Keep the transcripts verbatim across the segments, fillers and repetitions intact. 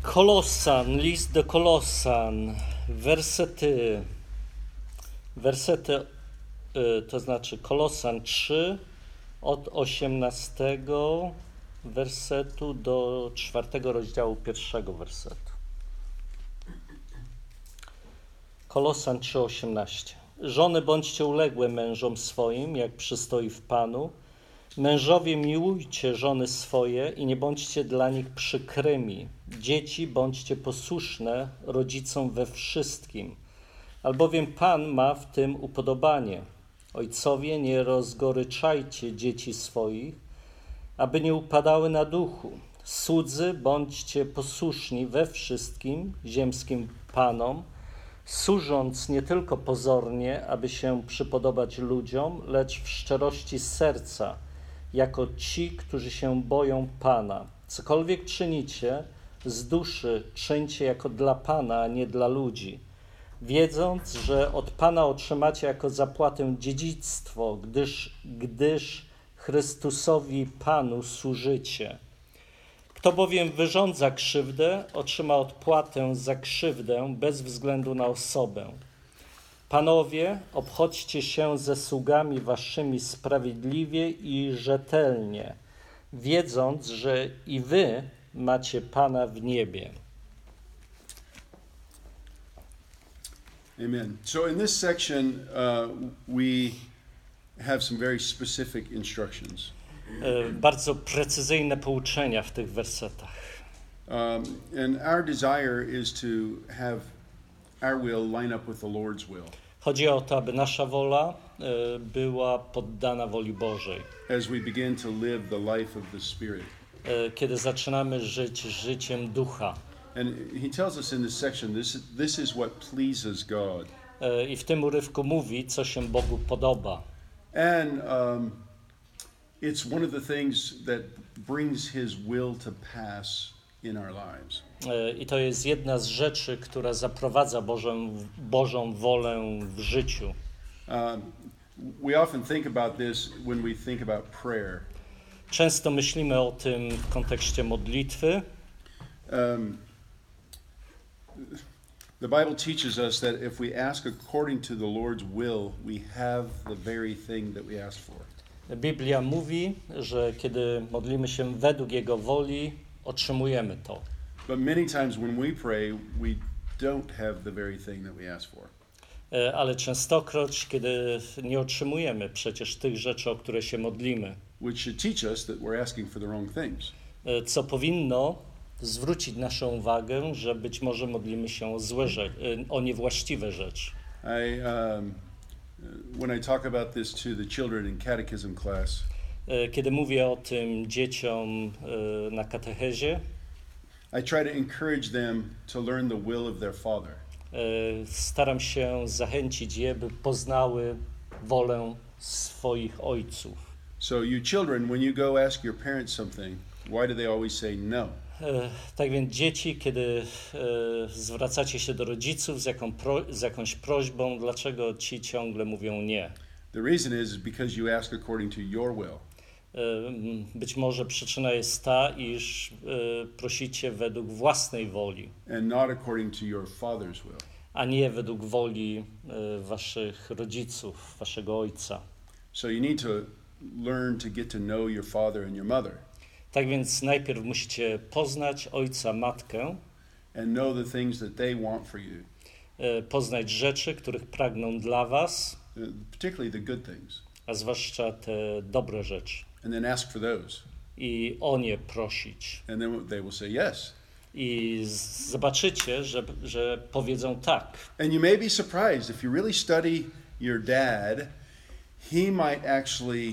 Kolosan, list do Kolosan, wersety, wersety, to znaczy Kolosan trzy, od osiemnastego wersetu do czwartego rozdziału pierwszego wersetu. Kolosan trzy, osiemnaście. Żony, bądźcie uległe mężom swoim, jak przystoi w Panu. Mężowie, miłujcie żony swoje i nie bądźcie dla nich przykrymi. Dzieci, bądźcie posłuszne rodzicom we wszystkim, albowiem Pan ma w tym upodobanie. Ojcowie, nie rozgoryczajcie dzieci swoich, aby nie upadały na duchu. Słudzy, bądźcie posłuszni we wszystkim ziemskim panom, służąc nie tylko pozornie, aby się przypodobać ludziom, lecz w szczerości serca, jako ci, którzy się boją Pana. Cokolwiek czynicie, z duszy czyńcie jako dla Pana, a nie dla ludzi, wiedząc, że od Pana otrzymacie jako zapłatę dziedzictwo, gdyż, gdyż Chrystusowi Panu służycie. Kto bowiem wyrządza krzywdę, otrzyma odpłatę za krzywdę bez względu na osobę. Panowie, obchodźcie się ze sługami waszymi sprawiedliwie i rzetelnie, wiedząc, że i wy macie Pana w niebie. Amen. So in this section, uh, we have some very specific instructions. Bardzo precyzyjne pouczenia w tych wersetach. Um, and our desire is to have our will line up with the Lord's will. Chodzi o to, aby nasza wola była poddana woli Bożej. As we begin to live the life of the Spirit. Kiedy zaczynamy żyć życiem ducha. And he tells us in this section, this, this is what pleases God. I w tym urywku mówi, co się Bogu podoba. And um, it's one of the things that brings his will to pass in our lives. I to jest jedna z rzeczy, która zaprowadza Bożą, Bożą wolę w życiu. Um, we often think about this when we think about prayer. Często myślimy o tym w kontekście modlitwy. Um, the Bible teaches us that if we ask according to the Lord's will, we have the very thing that we ask for. Biblia mówi, że kiedy modlimy się według Jego woli, otrzymujemy to. But many times when we pray, we don't have the very thing that we ask for. Ale częstokroć, kiedy nie otrzymujemy przecież tych rzeczy, o które się modlimy. Which should teach us that we're asking for the wrong things. Co powinno zwrócić naszą uwagę, że być może modlimy się o złe rzeczy, o niewłaściwe rzeczy. I, um, when I talk about this to the children in catechism class, kiedy mówię o tym dzieciom na katechezie, I try to encourage them to learn the will of their father. Staram się zachęcić je, by poznały wolę swoich ojców. So you children, when you go ask your parents something, why do they always say no? Tak więc dzieci, kiedy zwracacie się do rodziców z, jaką pro, z jakąś prośbą, dlaczego ci ciągle mówią nie? The reason is because you ask according to your will. Być może przyczyna jest ta, iż prosicie według własnej woli, and not according to your father's will. A nie według woli waszych rodziców, waszego ojca. So you need to learn to get to know your father and your mother. Tak więc najpierw musicie poznać ojca, matkę. And know the things that they want for you. Poznać rzeczy, których pragną dla was. Particularly the good things. A zwłaszcza te dobre rzeczy. And then ask for those. I o nie prosić. And then they will say yes. I zobaczycie, że, że powiedzą tak. And you may be surprised if you really study your dad, he might actually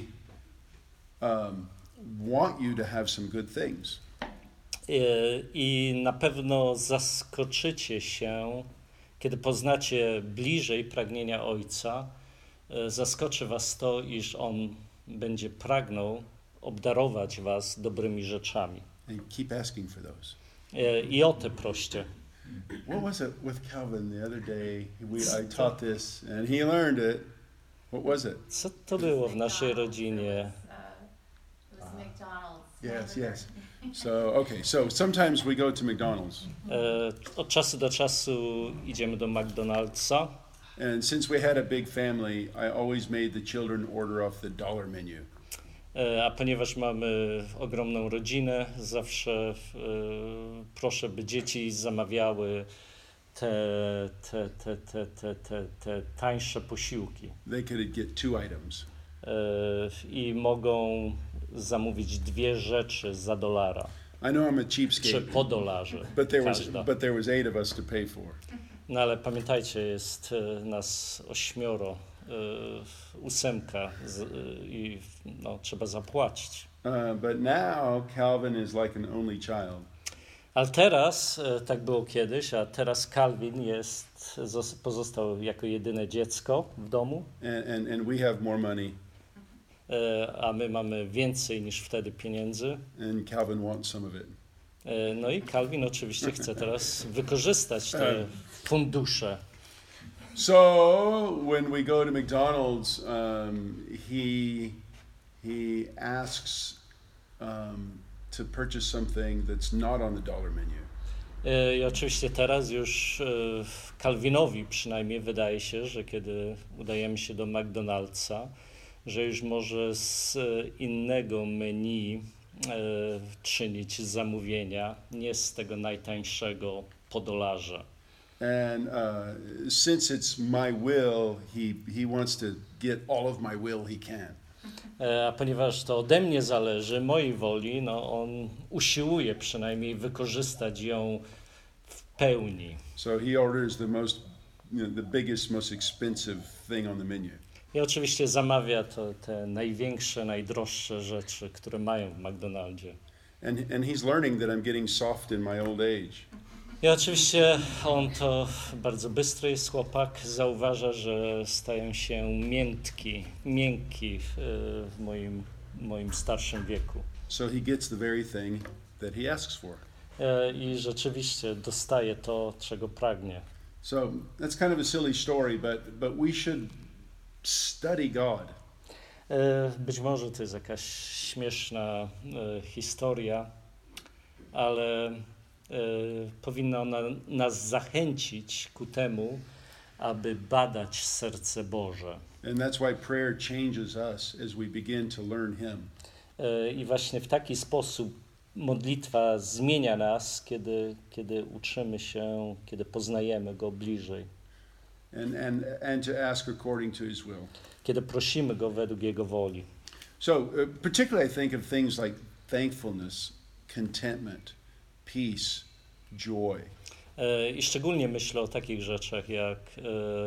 um, want you to have some good things. I, I na pewno zaskoczycie się, kiedy poznacie bliżej pragnienia ojca. Zaskoczy was to, iż on będzie pragnął obdarować was dobrymi rzeczami. And keep asking for those. I o te proście. What was it with Calvin the other day? We, I taught this and he learned it. What was it? Co to było w naszej rodzinie? Uh, it was McDonald's. Yes, yes. So, okay, so sometimes we go to McDonald's. E, od czasu do czasu idziemy do McDonald'sa. And since we had a big family, I always made the children order off the dollar menu. E, a ponieważ mamy ogromną rodzinę, zawsze e, proszę, by dzieci zamawiały te, te, te, te, te, te, te tańsze posiłki. They could get two items. E, I mogą zamówić dwie rzeczy za dolara, I know I'm a czy cheapskate, po dolarze but there was każda. but there was eight of us to pay for. No ale pamiętajcie, jest e, nas ośmioro, e, ósemka z, e, i no, trzeba zapłacić. Uh, but now Calvin is like an only child. Ale teraz, e, tak było kiedyś, a teraz Calvin jest, zos- pozostał jako jedyne dziecko w domu, And, and, and we have more money, e, a my mamy więcej niż wtedy pieniędzy. and Calvin wants some of it. E, no i Calvin oczywiście chce teraz wykorzystać te fundusze. So when we go to McDonald's, um, he he asks um, to purchase something that's not on the dollar menu. E, I oczywiście teraz już e, Calvinowi przynajmniej wydaje się, że kiedy udajemy się do McDonald'sa, że już może z e, innego menu e, czynić zamówienia, nie z tego najtańszego po dolarze. And uh, since it's my will, he he wants to get all of my will he can. E, A ponieważ to ode mnie zależy, mojej woli, no on usiłuje przynajmniej wykorzystać ją w pełni. So he orders the most, you know, the biggest, most expensive thing on the menu. I oczywiście zamawia to te największe, najdroższe rzeczy, które mają w McDonaldzie. And and he's learning that I'm getting soft in my old age. I oczywiście on to bardzo bystry jest chłopak, zauważa, że staję się miękki, miękki w, w moim, moim starszym wieku. So he gets the very thing that he asks for. E, I rzeczywiście dostaje to, czego pragnie. So that's kind of a silly story, but but we should study God. E, Być może to jest jakaś śmieszna e, historia, ale e, powinna ona nas zachęcić ku temu, aby badać serce Boże. And that's why prayer changes us as we begin to learn him. E, I właśnie w taki sposób modlitwa zmienia nas, kiedy, kiedy uczymy się, kiedy poznajemy Go bliżej, And and and to ask according to his will. kiedy prosimy Go według Jego woli. So uh, particularly I think of things like thankfulness, contentment, peace, joy. E, I szczególnie myślę o takich rzeczach jak, e,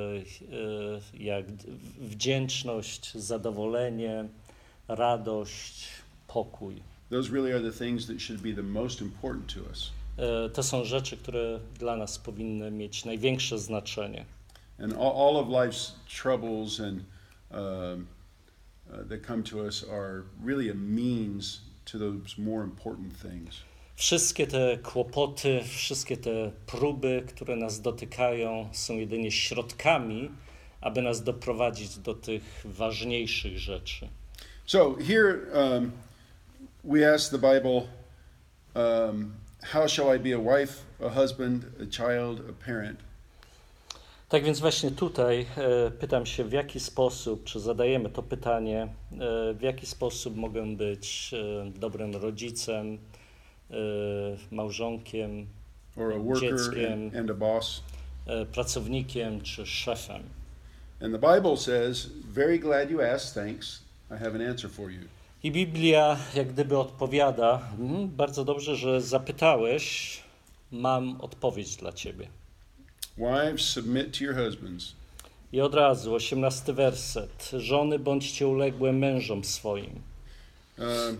e, jak wdzięczność, zadowolenie, radość, pokój. Those really are the things that should be the most important to us. E, To są rzeczy, które dla nas powinny mieć największe znaczenie. And all, all of life's troubles and um, uh, that come to us are really a means to those more important things. Wszystkie te kłopoty, wszystkie te próby, które nas dotykają, są jedynie środkami, aby nas doprowadzić do tych ważniejszych rzeczy. So here um, we ask the Bible, um, how shall I be a wife, a husband, a child, a parent? Tak więc właśnie tutaj e, pytam się, w jaki sposób, czy zadajemy to pytanie, e, w jaki sposób mogę być e, dobrym rodzicem, e, małżonkiem, Or a worker dzieckiem, and, and a boss? e, pracownikiem czy szefem. And the Bible says, very glad you asked, thanks, I have an answer for you. I Biblia jak gdyby odpowiada, mm, bardzo dobrze, że zapytałeś, mam odpowiedź dla ciebie. Wives, submit to your husbands. I od razu, osiemnasty werset. Żony, bądźcie uległe mężom swoim. Um,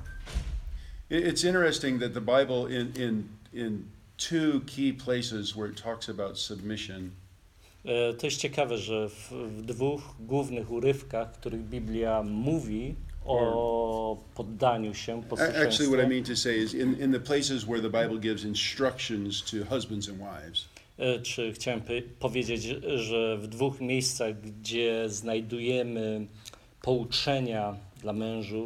it- it's interesting that the Bible in, in, in two key places where it talks about submission, E, To jest ciekawe, że w, w dwóch głównych urywkach, w których Biblia mówi o poddaniu się, A- actually what I posłuszeństwie, mean to say is in, in the places where the Bible gives instructions to husbands and wives, e, czy chciałem pe- powiedzieć, że w dwóch miejscach, gdzie znajdujemy pouczenia dla mężów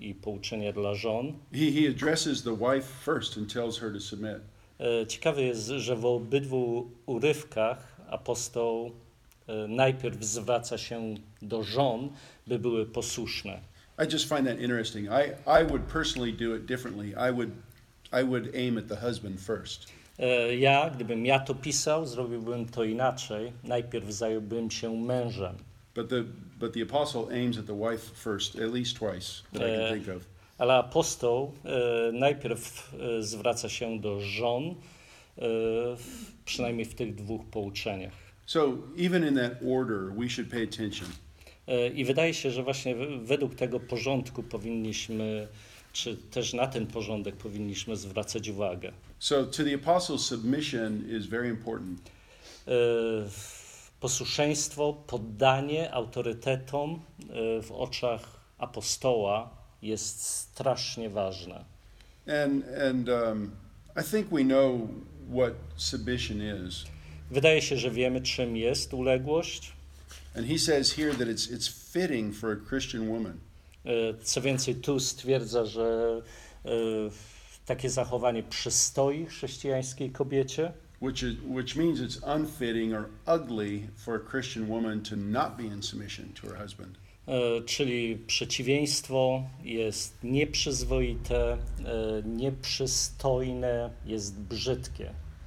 i pouczenia dla żon. He, he addresses the wife first and tells her to submit. E, Ciekawe jest, że w obydwu urywkach apostoł e, najpierw zwraca się do żon, by były posłuszne. I just find that interesting. I, I would personally do it differently. I would, I would aim at the husband first. E, Ja, gdybym ja to pisał, zrobiłbym to inaczej. Najpierw zająłbym się mężem. But the, but the apostle aims at the wife first, at least twice that I Uh, can think of. Ale apostoł e, najpierw e, zwraca się do żon, e, w- przynajmniej w tych dwóch pouczeniach. So even in that order, we should pay attention. E, I wydaje się, że właśnie w- według tego porządku powinniśmy, czy też na ten porządek powinniśmy zwracać uwagę. So to the apostle's submission is very important. E, Posłuszeństwo, poddanie autorytetom e, w oczach apostoła jest strasznie ważne. And, and um, I think we know what submission is. Wydaje się, że wiemy, czym jest uległość. And he says here that it's, it's fitting for a Christian woman. E, Co więcej, tu stwierdza, że e, takie zachowanie przystoi chrześcijańskiej kobiecie, Which, is, which means it's unfitting or ugly for a Christian woman to not be in submission to her husband. e, czyli przeciwieństwo jest nieprzyzwoite, e, nieprzystojne, jest brzydkie.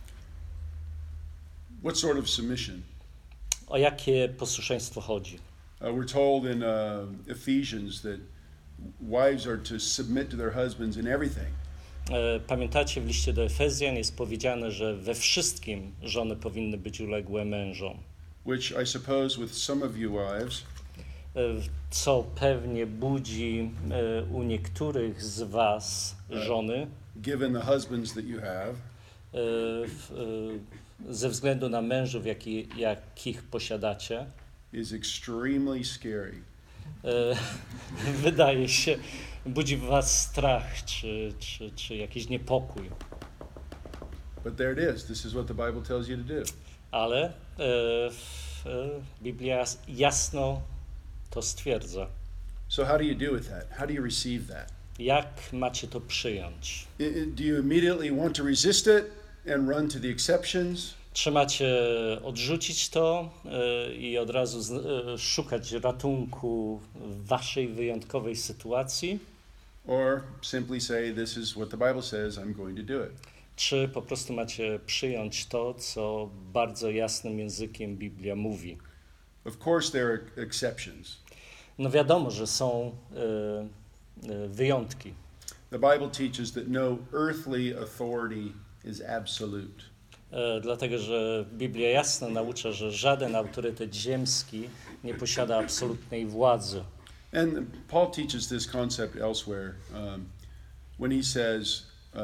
What sort of submission? O jakie posłuszeństwo chodzi? Uh, we're told in uh, Ephesians that wives are to submit to their husbands in everything. E, Pamiętacie, w liście do Efezjan jest powiedziane, że we wszystkim żony powinny być uległe mężom. Which I suppose with some of you wives, E, Co pewnie budzi e, u niektórych z was żony, given the husbands that you have, e, w- e, ze względu na mężów, jaki, jakich posiadacie, is extremely scary. e, wydaje się, budzi w was strach czy, czy, czy jakiś niepokój. But there it is. This is what the Bible tells you to do. Ale e, w- e, Biblia jasno to stwierdza. So how do you do with that? How do you receive that? Jak macie to przyjąć? I- I- do you immediately want to resist it and run to the exceptions? Czy macie odrzucić to e, i od razu z, e, szukać ratunku w waszej wyjątkowej sytuacji? Or simply say, this is what the Bible says, I'm going to do it? Czy po prostu macie przyjąć to, co bardzo jasnym językiem Biblia mówi? Of course, there are exceptions. No wiadomo, że są e, e, wyjątki. The Bible teaches that no earthly authority is absolute. E, dlatego, że Biblia jasno naucza, że żaden autorytet ziemski nie posiada absolutnej władzy. And Paul teaches this concept elsewhere um, when he says, uh,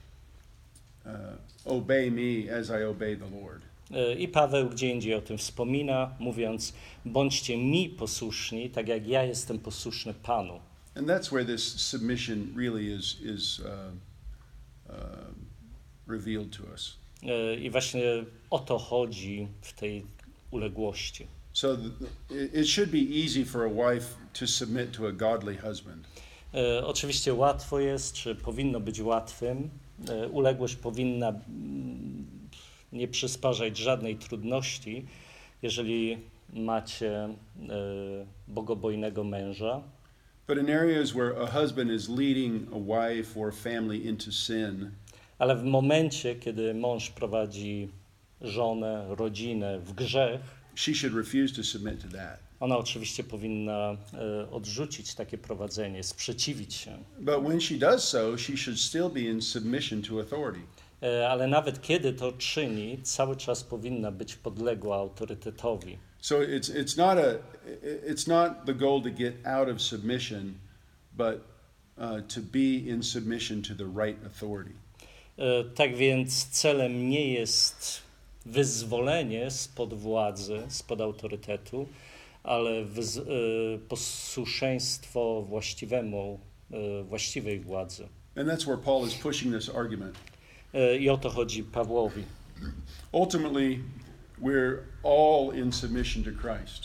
uh, obey me as I obey the Lord. E, I Paweł gdzie indziej o tym wspomina, mówiąc, bądźcie mi posłuszni, tak jak ja jestem posłuszny Panu. And that's where this submission really is, is uh, uh, revealed to us. E, I właśnie o to chodzi w tej uległości. So th- it it should be easy for a wife to submit to a godly husband. E, Oczywiście łatwo jest, czy powinno być łatwym. E, Uległość powinna mm, nie przysparzać żadnej trudności, jeżeli macie e, bogobojnego męża. But in areas where a husband is leading a wife or a family into sin, Ale w momencie, kiedy mąż prowadzi żonę, rodzinę w grzech, she should refuse to submit to that. ona oczywiście powinna e, odrzucić takie prowadzenie, sprzeciwić się. But when she does so, she should still be in submission to authority. E, Ale nawet kiedy to czyni, cały czas powinna być podległa autorytetowi. So it's it's not a it's not the goal to get out of submission, but uh, to be in submission to the right authority. E, Tak więc celem nie jest wyzwolenie spod władzy, spod autorytetu, ale wyz, e, posłuszeństwo właściwemu, e, właściwej władzy. And that's where Paul is pushing this argument. E, I o to chodzi Pawłowi. Ultimately, we're all in submission to Christ.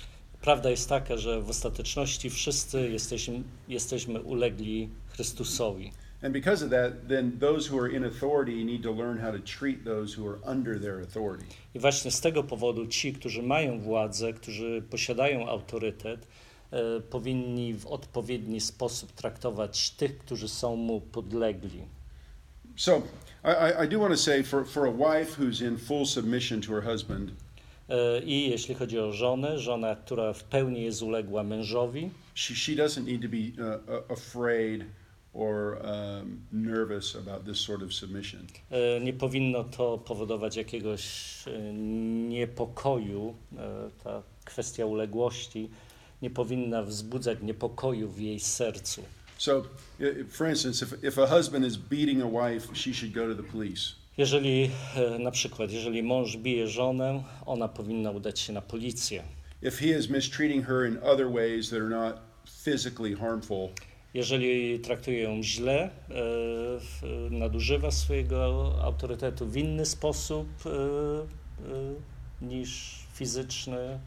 Prawda jest taka, że w ostateczności wszyscy jesteśmy, jesteśmy ulegli Chrystusowi. And because of that, then those who are in authority need to learn how to treat those who are under their authority. I właśnie z tego powodu ci, którzy mają władzę, którzy posiadają autorytet, e, powinni w odpowiedni sposób traktować tych, którzy są mu podlegli. So I, I, I do want to say for, for a wife who's in full submission to her husband, E, I jeśli chodzi o żonę, żona, która w pełni jest uległa mężowi, she, she doesn't need to be uh, afraid or um, nervous about this sort of submission. e, nie powinno to powodować jakiegoś e, niepokoju, e, ta kwestia uległości nie powinna wzbudzać niepokoju w jej sercu. So, i- for instance, if, if a husband is beating a wife, she should go to the police. Jeżeli e, na przykład, jeżeli mąż bije żonę, ona powinna udać się na policję. If he is mistreating her in other ways that are not physically harmful, Jeżeli traktuje ją źle, e, w- nadużywa swojego autorytetu w inny sposób e, e, niż fizyczny, e,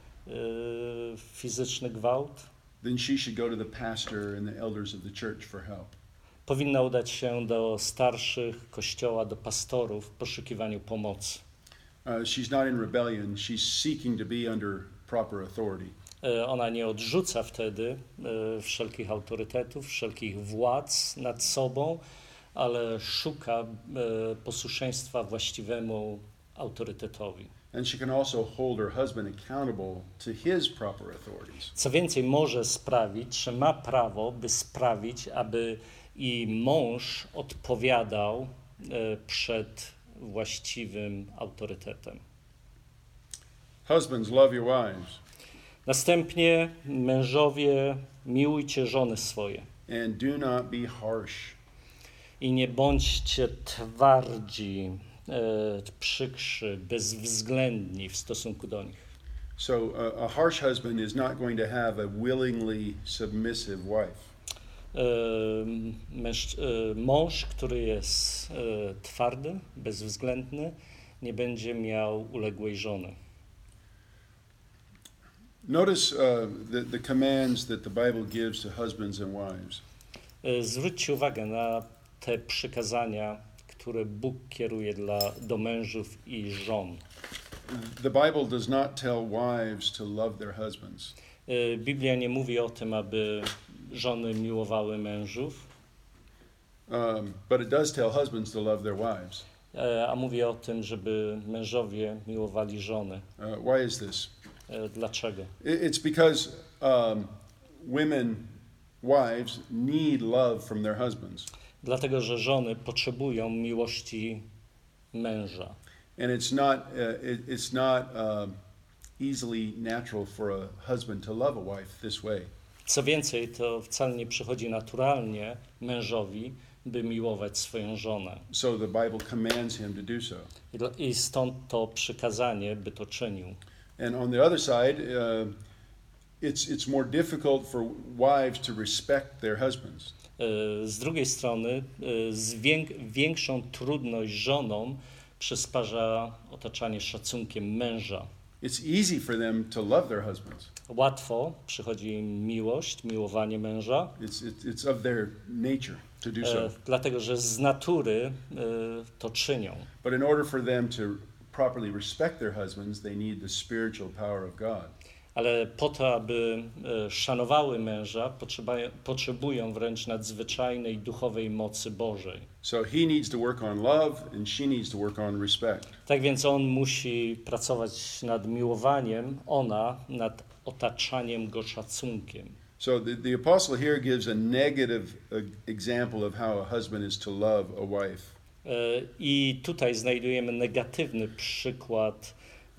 fizyczny gwałt, then she should go to the pastor and the elders of the church for help. powinna udać się do starszych Kościoła, do pastorów w poszukiwaniu pomocy. Uh, she's not in rebellion. She's seeking to be under proper authority. E, Ona nie odrzuca wtedy e, wszelkich autorytetów, wszelkich władz nad sobą, ale szuka e, posłuszeństwa właściwemu autorytetowi. And she can also hold her husband accountable to his proper authorities. Co więcej, może sprawić, że ma prawo, by sprawić, aby i mąż odpowiadał e, przed właściwym autorytetem. Husbands, love your wives Następnie mężowie, miłujcie żony swoje and do not be harsh. i nie bądźcie twardzi, e, przykrzy, bezwzględni w stosunku do nich. So uh, a harsh husband is not going to have a willingly submissive wife. E, mężcz- e, mąż, który jest e, twardy, bezwzględny, nie będzie miał uległej żony. Notice uh, the, the commands that the Bible gives to husbands and wives. E, Zwróćcie uwagę na te przykazania, które Bóg kieruje dla, do mężów i żon. The Bible does not tell wives to love their husbands. E, Biblia nie mówi o tym, aby żony miłowały mężów, Um, but it does tell husbands to love their wives. e, a mówi o tym, żeby mężowie miłowali żony. Uh, why is this? E, Dlaczego? I- It's because um, women, wives, need love from their husbands. Dlatego, że żony potrzebują miłości męża. And it's not, uh, it, it's not um, easily natural for a husband to love a wife this way. Co więcej, to wcale nie przychodzi naturalnie mężowi, by miłować swoją żonę. So the Bible commands him to do so. I dla- I stąd to przykazanie, by to czynił. And on the other side, uh, it's, it's more difficult for wives to respect their husbands. E, Z drugiej strony, e, zwięk- większą trudność żonom przysparza otaczanie szacunkiem męża. It's easy for them to love their husbands. Łatwo przychodzi im miłość, miłowanie męża, It's, it's, it's of their nature to do so. e, dlatego że z natury e, to czynią. But in order for them to properly respect their husbands, they need the spiritual power of God. Ale po to, aby e, szanowały męża, potrzebują, potrzebują wręcz nadzwyczajnej duchowej mocy Bożej. So he needs to work on love and she needs to work on respect. Tak więc on musi pracować nad miłowaniem, ona nad otaczaniem go szacunkiem. So the, the apostle here gives a negative uh, example of how a husband is to love a wife. E, I tutaj znajdujemy negatywny przykład e,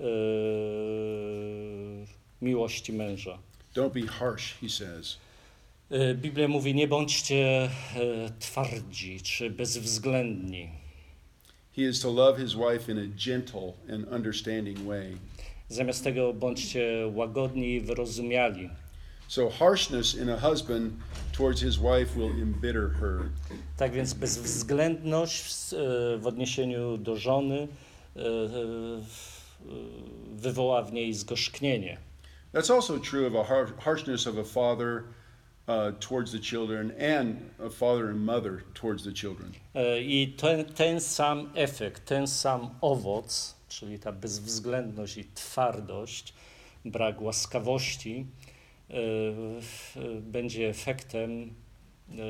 miłości męża. Don't be harsh, he says. E, Biblia mówi, nie bądźcie e, twardzi czy bezwzględni. He is to love his wife in a gentle and understanding way. Zamiast tego bądźcie łagodni i wyrozumiali. So harshness in a husband towards his wife will embitter her. Tak więc bezwzględność w, e, w odniesieniu do żony e, e, wywoła w niej zgorzknienie. Uh, That's also true of a har- harshness of a father uh, towards the children and a father and mother towards the children. E, I ten, ten sam efekt, ten sam owoc, czyli ta bezwzględność i twardość, brak łaskawości, e, e, będzie efektem, e,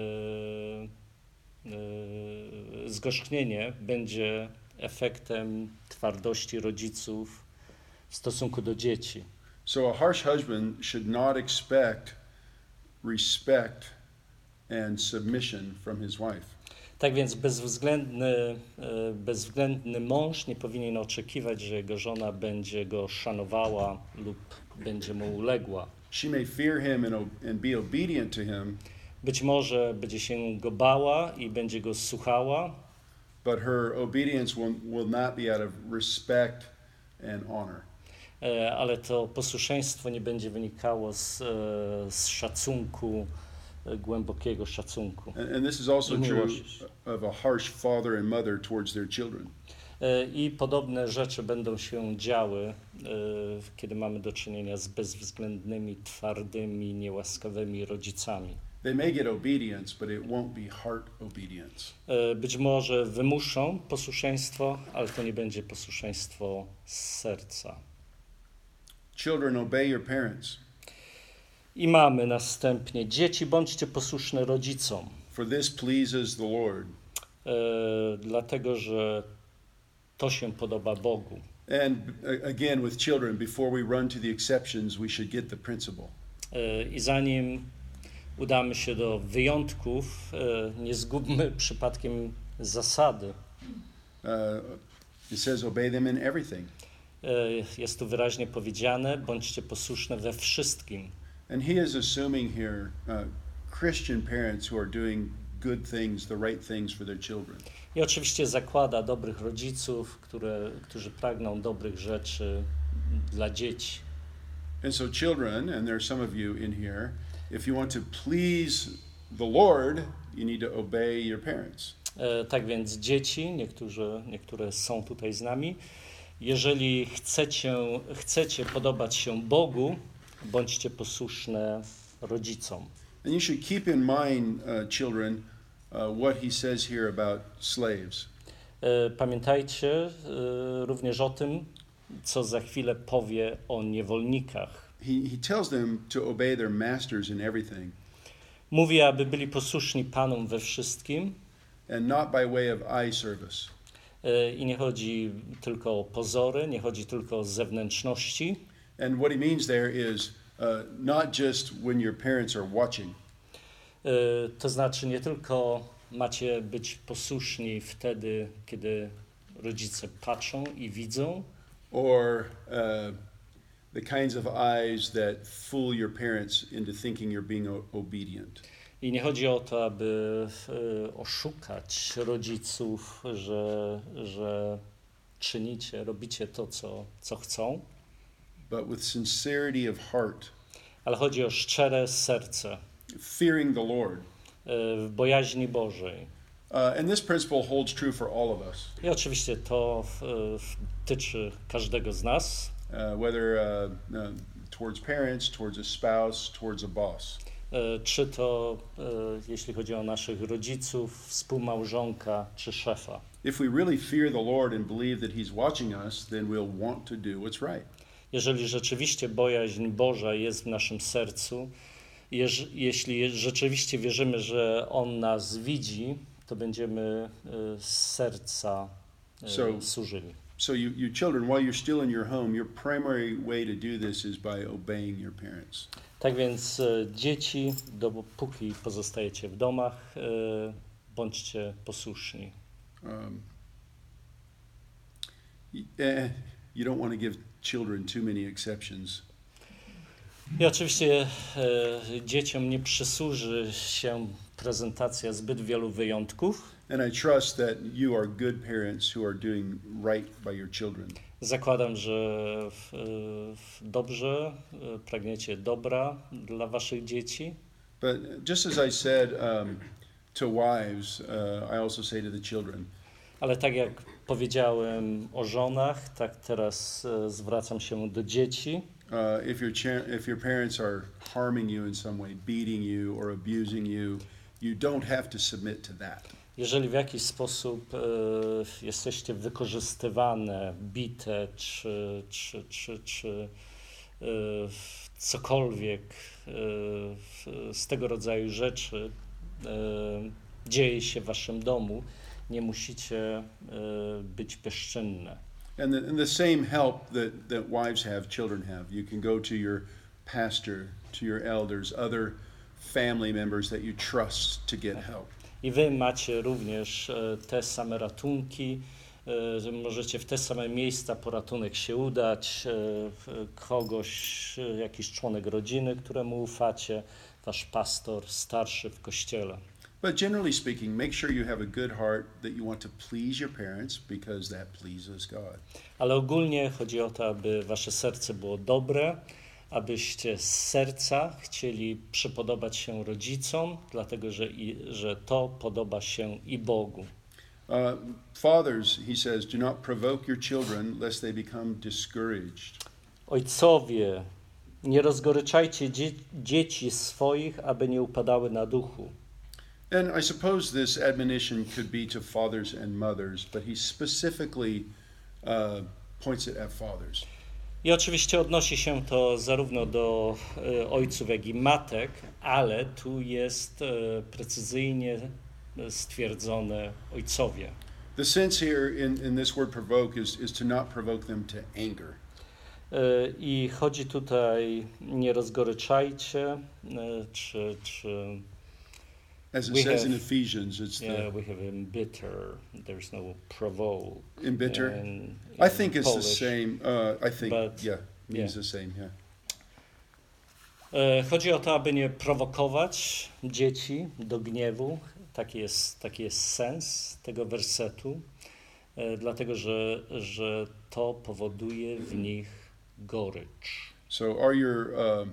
e, zgorzknienie będzie efektem twardości rodziców w stosunku do dzieci. So a harsh husband should not expect respect and submission from his wife. Tak więc bezwzględny, e, bezwzględny mąż nie powinien oczekiwać, że jego żona będzie go szanowała lub będzie mu uległa. She may fear him and, o- and be obedient to him, Być może będzie się go bała i będzie go słuchała, but her obedience will, will not be out of respect and honor. e, ale to posłuszeństwo nie będzie wynikało z, e, z szacunku, e, głębokiego szacunku. And, and this is also I true miłość. of a harsh father and mother towards their children. E, I podobne rzeczy będą się działy, e, kiedy mamy do czynienia z bezwzględnymi, twardymi, niełaskawymi rodzicami. They may get obedience, but it won't be heart obedience. E, Być może wymuszą posłuszeństwo, ale to nie będzie posłuszeństwo z serca. Children, obey your parents, I mamy następnie: dzieci, bądźcie posłuszne rodzicom, for this pleases the Lord. e, dlatego że to się podoba Bogu. And uh, again, with children, before we run to the exceptions, we should get the principle. E, I zanim udamy się do wyjątków, e, nie zgubmy przypadkiem zasady. Uh, it says, obey them in everything. E, Jest tu wyraźnie powiedziane: bądźcie posłuszne we wszystkim. And he is assuming here uh, Christian parents who are doing good things, the right things for their children. I oczywiście zakłada dobrych rodziców, które, którzy pragną dobrych rzeczy dla dzieci. And so, children, and there are some of you in here, if you want to please the Lord, you need to obey your parents. E, tak więc dzieci, niektórzy, niektóre są tutaj z nami, jeżeli chcecie, chcecie podobać się Bogu, bądźcie posłuszne rodzicom. And you should keep in mind, uh, children, uh, what he says here about slaves. E, Pamiętajcie e, również o tym, co za chwilę powie o niewolnikach. He, he tells them to obey their masters in everything, Mówi, aby byli posłuszni Panom we wszystkim. and not by way of eye service. E, I nie chodzi tylko o pozory, nie chodzi tylko o zewnętrzności. And what he means there is uh, not just when your parents are watching, E, To znaczy nie tylko macie być posłuszni wtedy, kiedy rodzice patrzą i widzą, or uh, the kinds of eyes that fool your parents into thinking you're being o- obedient. i nie chodzi o to, aby e, oszukać rodziców, że, że czynicie, robicie to, co, co chcą, But with sincerity of heart, ale chodzi o szczere serce, fearing the Lord. e, w bojaźni Bożej. Uh, and this principle holds true for all of us, I oczywiście to e, w- dotyczy każdego z nas, uh, whether uh, uh, towards parents, towards a spouse, towards a boss. E, czy to e, jeśli chodzi o naszych rodziców, współmałżonka czy szefa. If we really fear the Lord and believe that He's watching us, then we'll want to do what's right. Jeżeli rzeczywiście bojaźń Boża jest w naszym sercu, jeż, jeśli rzeczywiście wierzymy, że On nas widzi, to będziemy e, z serca e, So- służyli. So, you, you children, while you're still in your home, your primary way to do this is by obeying your parents. Tak więc e, dzieci, dopóki pozostajecie w domach, e, bądźcie posłuszni. Um, y- eh, you don't want to give children too many exceptions. I oczywiście e, dzieciom nie przysłuży się prezentacja zbyt wielu wyjątków. And I trust that you are good parents who are doing right by your children. Zakładam, że w, w dobrze e, pragniecie dobra dla waszych dzieci. But just as I said um, to wives, uh, I also say to the children, Ale tak jak powiedziałem o żonach, tak teraz e, zwracam się do dzieci. Uh, if your cha- if your parents are harming you in some way, beating you or abusing you, you don't have to submit to that. Jeżeli w jakiś sposób e, jesteście wykorzystywane, bite, czy, czy, czy, czy e, cokolwiek e, z tego rodzaju rzeczy e, dzieje się w waszym domu, nie musicie e, być bezczynne. And the, and the same help that, that wives have, children have. You can go to your pastor, to your elders, other family members that you trust to get help. I wy macie również e, te same ratunki, e, że możecie w te same miejsca po ratunek się udać, e, w- kogoś, e, jakiś członek rodziny, któremu ufacie, wasz pastor, starszy w kościele. But generally speaking, make sure you have a good heart, that you want to please your parents because that pleases God. Ale ogólnie chodzi o to, aby wasze serce było dobre, abyście z serca chcieli przypodobać się rodzicom, dlatego że, i, że to podoba się i Bogu. Uh, fathers, he says, do not provoke your children lest they become discouraged. Ojcowie, nie rozgoryczajcie dzie- dzieci swoich, aby nie upadały na duchu. And I suppose this admonition could be to fathers and mothers, but he specifically uh, points it at fathers. I oczywiście odnosi się to zarówno do e, ojców, jak i matek, ale tu jest e, precyzyjnie e, stwierdzone ojcowie. The sense here in, in this word provoke is, is to not provoke them to anger. E, I chodzi tutaj, nie rozgoryczajcie, e, czy, czy As it We says in have- Ephesians, it's yeah, we have embitter, there's no provoke. the embitter. in- I in think it's the Polish. same. Uh, I think, but- yeah, means yeah. the same, yeah. E, Chodzi o to, aby nie prowokować dzieci do gniewu. Taki jest, taki jest sens tego wersetu, e, dlatego że, że to powoduje w nich gorycz. So are your um,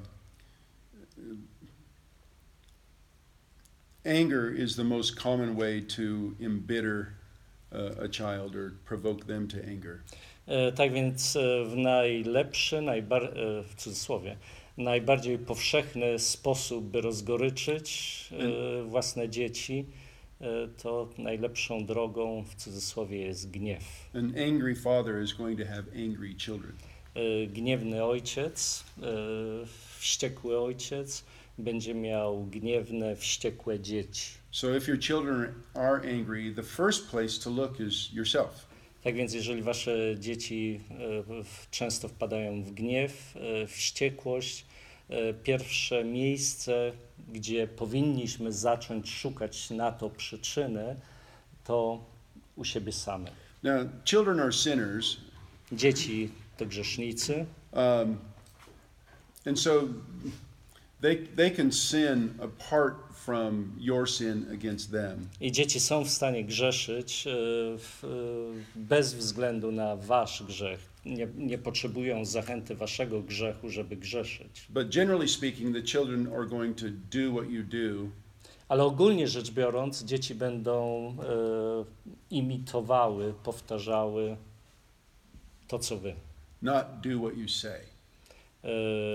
anger is the most common way to embitter uh, a child or provoke them to anger. E, Tak więc e, w najlepszy, najbar, e, w cudzysłowie, najbardziej powszechny sposób, by rozgoryczyć e, własne dzieci, e, to najlepszą drogą w cudzysłowie jest gniew. An angry father is going to have angry children. E, Gniewny ojciec, e, wściekły ojciec będzie miał gniewne, wściekłe dzieci. So if your children are angry, the first place to look is yourself. Tak więc jeżeli wasze dzieci e, w- często wpadają w gniew, e, wściekłość, e, pierwsze miejsce, gdzie powinniśmy zacząć szukać na to przyczyny, to u siebie samych. Now, children are sinners, Dzieci to grzesznicy, um, and so they they can sin apart from your sin against them. i dzieci są w stanie grzeszyć e, w, e, bez względu na wasz grzech. Nie, nie potrzebują zachęty waszego grzechu, żeby grzeszyć. But generally speaking, the children are going to do what you do, Ale ogólnie rzecz biorąc, dzieci będą e, imitowały, powtarzały to, co wy. not do what you say. E,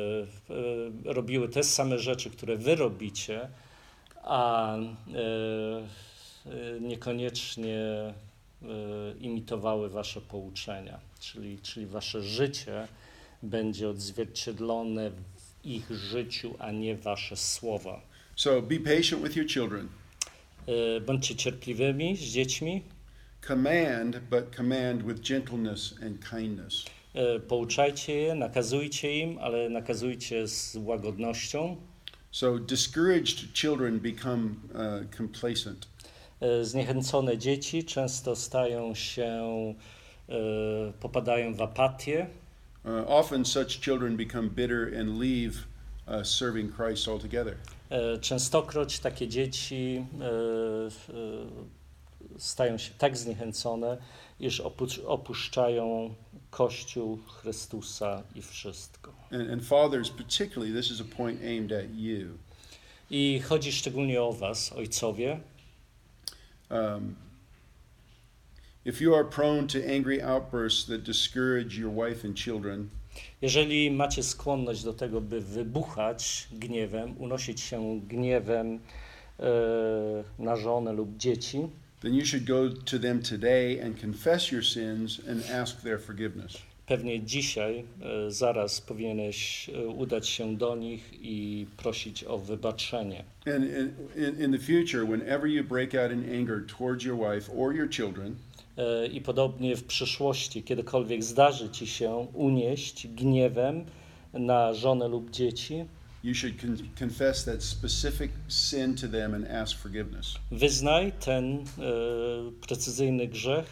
e, robiły te same rzeczy, które wy robicie, a e, e, niekoniecznie e, imitowały wasze pouczenia. Czyli, czyli wasze życie będzie odzwierciedlone w ich życiu, a nie wasze słowa. So be patient with your children. E, Bądźcie cierpliwymi z dziećmi, Command, but command with gentleness and kindness. e, pouczajcie je, nakazujcie im, ale nakazujcie z łagodnością. So discouraged children become uh, complacent. E, Zniechęcone dzieci często stają się, e, popadają w apatię. Uh, often such children become bitter and leave uh, serving Christ altogether. E, Częstokroć takie dzieci e, e, stają się tak zniechęcone, iż opusz- opuszczają Kościół Chrystusa i wszystko. And, and fathers, particularly, this is a point aimed at you. I chodzi szczególnie o was, ojcowie. Um, If you are prone to angry outbursts that discourage your wife and children, Jeżeli macie skłonność do tego, by wybuchać gniewem, unosić się gniewem e, na żonę lub dzieci, then you should go to them today and confess your sins and ask their forgiveness. pewnie dzisiaj e, zaraz powinieneś e, udać się do nich i prosić o wybaczenie. And in, in the future, whenever you break out in anger towards your wife or your children, E, I podobnie w przyszłości, kiedykolwiek zdarzy ci się unieść gniewem na żonę lub dzieci, you should con- confess that specific sin to them and ask forgiveness. wyznaj ten e, precyzyjny grzech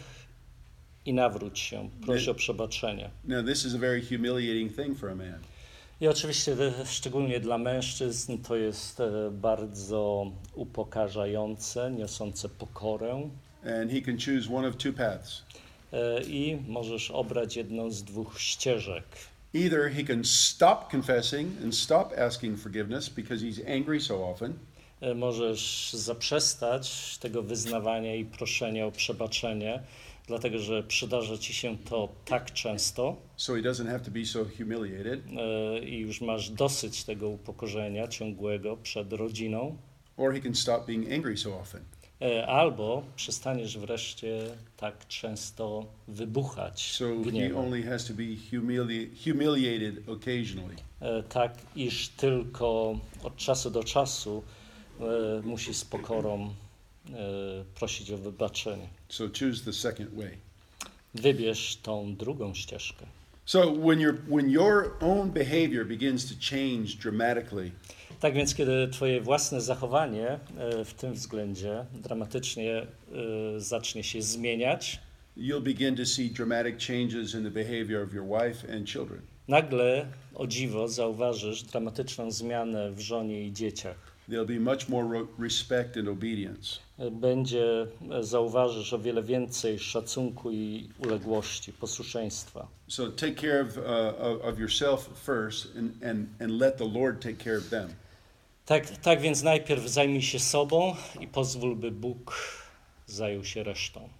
i nawróć się, proś o przebaczenie. Now, this is a very humiliating thing for a man. I oczywiście e, szczególnie dla mężczyzn to jest e, bardzo upokarzające, niosące pokorę. And he can choose one of two paths. E, I możesz obrać jedną z dwóch ścieżek. Either he can stop confessing and stop asking forgiveness because he's angry so often, E, Możesz zaprzestać tego wyznawania i proszenia o przebaczenie, dlatego że przydarza ci się to tak często so he doesn't have to be so humiliated. e, i już masz dosyć tego upokorzenia ciągłego przed rodziną, Or he can stop being angry so often. e, albo przestaniesz wreszcie tak często wybuchać So he gniewem. only has to be humili- humiliated occasionally. E, Tak, iż tylko od czasu do czasu e, musi z pokorą e, prosić o wybaczenie. So choose the second way. Wybierz tą drugą ścieżkę. So when your when your own behavior begins to change dramatically, Tak więc, kiedy twoje własne zachowanie e, w tym względzie dramatycznie e, zacznie się zmieniać, you'll begin to see dramatic changes in the behavior of your wife and children. nagle, o dziwo, zauważysz dramatyczną zmianę w żonie i dzieciach. There'll be much more ro- respect and obedience. E, Będzie, e, zauważysz o wiele więcej szacunku i uległości, posłuszeństwa. So take care of, uh, of, of yourself first and, and, and let the Lord take care of them. Tak, tak więc najpierw zajmij się sobą i pozwól, by Bóg zajął się resztą.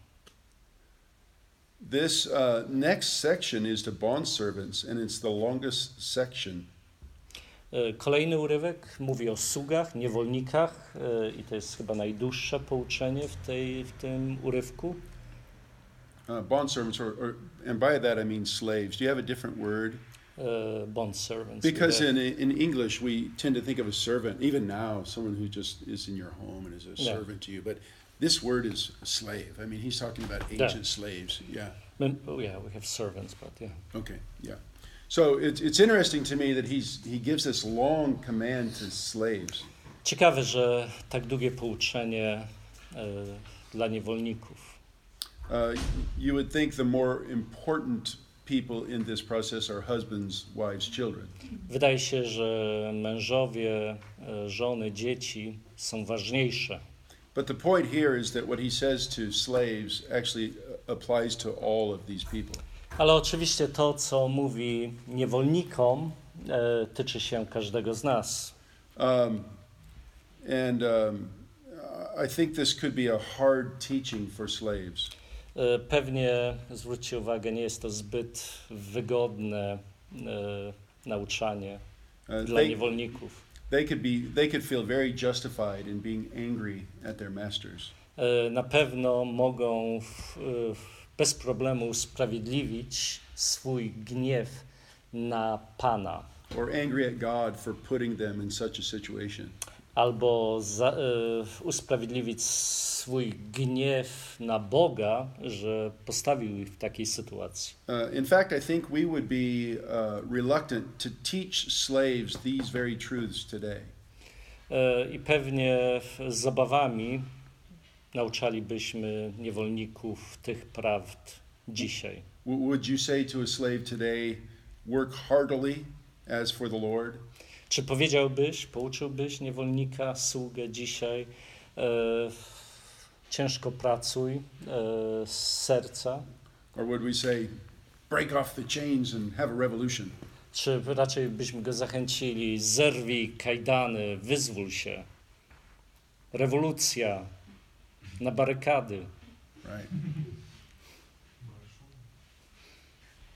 This uh, next section is to bondservants, and it's the longest section. E, Kolejny urywek mówi o sługach, niewolnikach e, i to jest chyba najdłuższe pouczenie w, tej, w tym urywku. Uh, bondservants, or, or, and by that I mean slaves. Do you have a different word? E, Bond servants. Because We in have- in English we tend to think of a servant, even now, someone who just is in your home and is a Yeah. servant to you. But this word is a slave. I mean, he's talking about Yeah. ancient slaves. Yeah. my- oh, yeah, we have servants, but yeah. Okay. Yeah. So it's it's interesting to me that he's he gives this long command to slaves. Ciekawe, że tak długie pouczenie e, dla niewolników. Uh, you would think the more important people in this process are husbands, wives, children. Wydaje się, że mężowie, e, żony, dzieci są ważniejsze. But the point here is that what he says to slaves actually applies to all of these people. Ale oczywiście to, co mówi niewolnikom, e, tyczy się każdego z nas. Um, and um, I think this could be a hard teaching for slaves. E, Pewnie, zwróćcie uwagę, nie jest to zbyt wygodne e, nauczanie Uh, dla they, niewolników. they could be they could feel very justified in being angry at their masters. E, Na pewno mogą w, w, bez problemu usprawiedliwić swój gniew na Pana Or angry at God for putting them in such a situation. albo za, e, usprawiedliwić swój gniew na Boga, że postawił ich w takiej sytuacji. Uh, in fact, I think we would be uh, reluctant to teach slaves these very truths today. E, I pewnie w- z obawami nauczalibyśmy niewolników tych prawd dzisiaj. W- would you say to a slave today, work heartily as for the Lord? Czy powiedziałbyś, pouczyłbyś niewolnika, sługę dzisiaj, e, ciężko pracuj e, z serca? Or would we say, break off the chains and have a revolution? Czy raczej byśmy go zachęcili, zerwij kajdany, wyzwól się, rewolucja, na barykady? Right.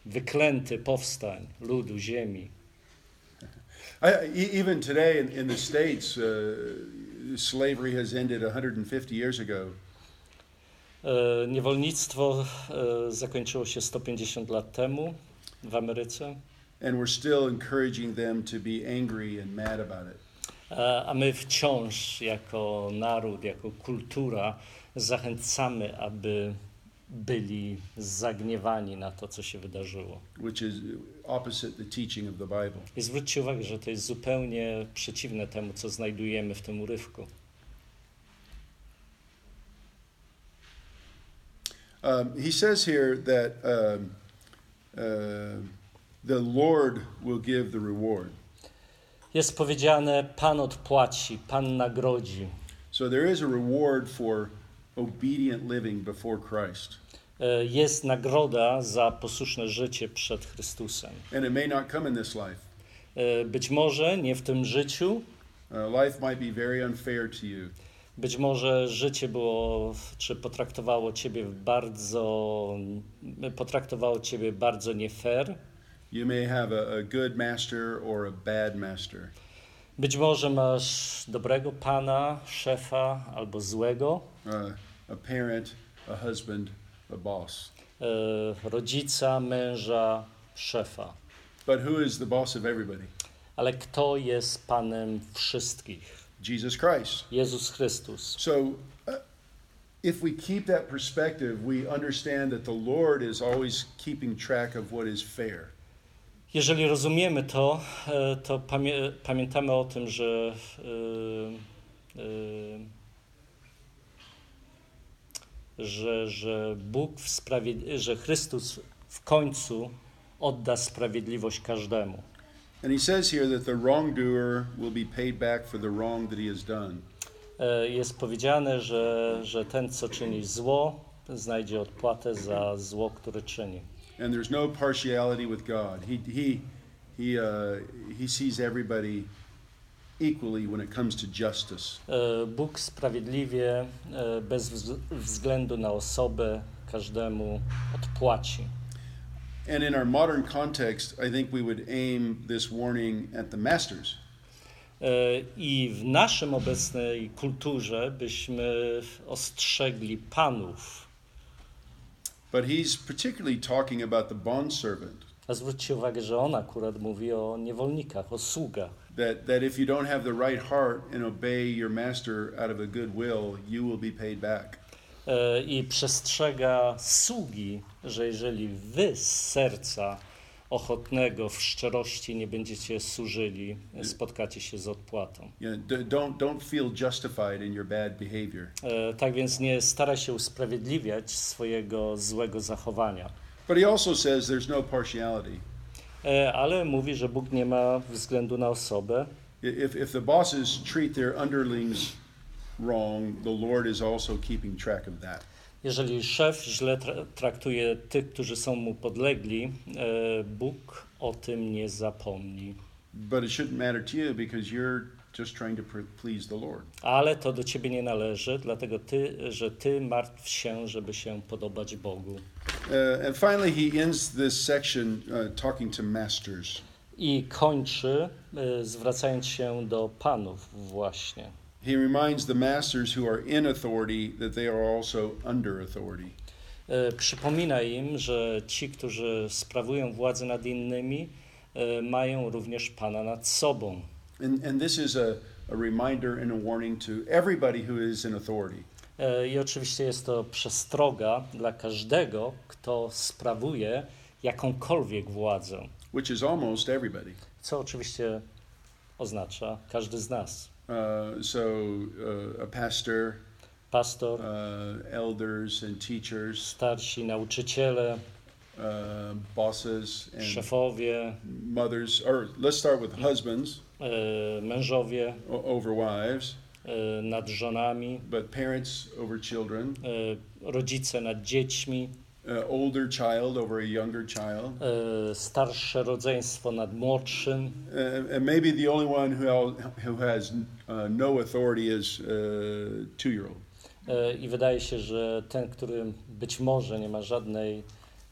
wyklęty, powstań, ludu, ziemi. I, e- even today in, in the States, uh, slavery has ended one hundred fifty years ago. E, niewolnictwo e, zakończyło się sto pięćdziesiąt lat temu w Ameryce, And we're still encouraging them to be angry and mad about it. e, a my wciąż jako naród, jako kultura zachęcamy, aby byli zagniewani na to, co się wydarzyło. Which is opposite the teaching of the Bible. I zwróćcie uwagę, że to jest zupełnie przeciwne temu, co znajdujemy w tym urywku. Um, he says here that um, uh, the Lord will give the reward. Jest powiedziane, Pan odpłaci, Pan nagrodzi. So there is a reward for obedient living before Christ. E, Jest nagroda za posłuszne życie przed Chrystusem. And it may not come in this life. E, Być może nie w tym życiu, Uh, life might be very unfair to you. być może życie było, czy potraktowało ciebie bardzo, potraktowało ciebie bardzo nie fair. You may have a, a good master or a bad master. Być może masz dobrego pana, szefa albo złego, Uh, a parent, a husband, a boss. e, rodzica, męża, szefa. But who is the boss of everybody? Ale kto jest panem wszystkich? Jesus Christ. Jezus Chrystus. So uh, if we keep that perspective, we understand that the Lord is always keeping track of what is fair. Jeżeli rozumiemy to, e, to pamię pamiętamy o tym, że, e, e, że, że Bóg w sprawiedli- że Chrystus w końcu odda sprawiedliwość każdemu. And he says here that the wrongdoer will be paid back for the wrong that he has done. E, Jest powiedziane, że, że ten, co czyni zło, znajdzie odpłatę za zło, które czyni. And there's no partiality with God. He he he uh, he sees everybody equally when it comes to justice. E, Bóg sprawiedliwie, e, bez wz- względu na osobę, każdemu odpłaci. And in our modern context, I think we would aim this warning at the masters. E, I w naszym obecnej kulturze byśmy ostrzegli panów. But he's particularly talking about the bondservant. A zwróćcie uwagę, że on akurat mówi o niewolnikach, o sługach. That that if you don't have the right heart and obey your master out of a good will, you will be paid back. E, I przestrzega sługi, że jeżeli wy z serca ochotnego, w szczerości nie będziecie służyli, spotkacie się z odpłatą. You know, d- don't don't feel justified in your bad behavior. E, Tak więc nie staraj się usprawiedliwiać swojego złego zachowania. But he also says there's no partiality. E, Ale mówi, że Bóg nie ma względu na osobę. If if the bosses treat their underlings wrong, the Lord is also keeping track of that. Jeżeli szef źle tra- traktuje tych, którzy są mu podlegli, e, Bóg o tym nie zapomni. But it shouldn't matter to you because you're just trying to pr- please the Lord. Ale to do ciebie nie należy, dlatego ty, że ty martw się, żeby się podobać Bogu. Uh, and finally, he ends this section uh, talking to masters. I kończy, e, zwracając się do panów właśnie. He reminds the masters who are in authority that they are also under authority. E, Przypomina im, że ci, którzy sprawują władzę nad innymi, e, mają również Pana nad sobą. And, and this is a, a reminder and a warning to everybody who is in authority. E, I oczywiście jest to przestroga dla każdego, kto sprawuje jakąkolwiek władzę, Which is almost everybody. co oczywiście oznacza każdy z nas. Uh, so, uh, a pastor, Pastor, uh, elders and teachers, starsi nauczyciele, uh, bosses and szefowie, mothers, or let's start with husbands e, mężowie o- over wives, e, nad żonami, but parents over children, e, rodzice nad dziećmi, uh, older child over a younger child, e, starsze rodzeństwo nad młodszym. uh, and maybe the only one who who has uh, no authority is uh, two-year-old. E, I wydaje się, że ten, który być może nie ma żadnej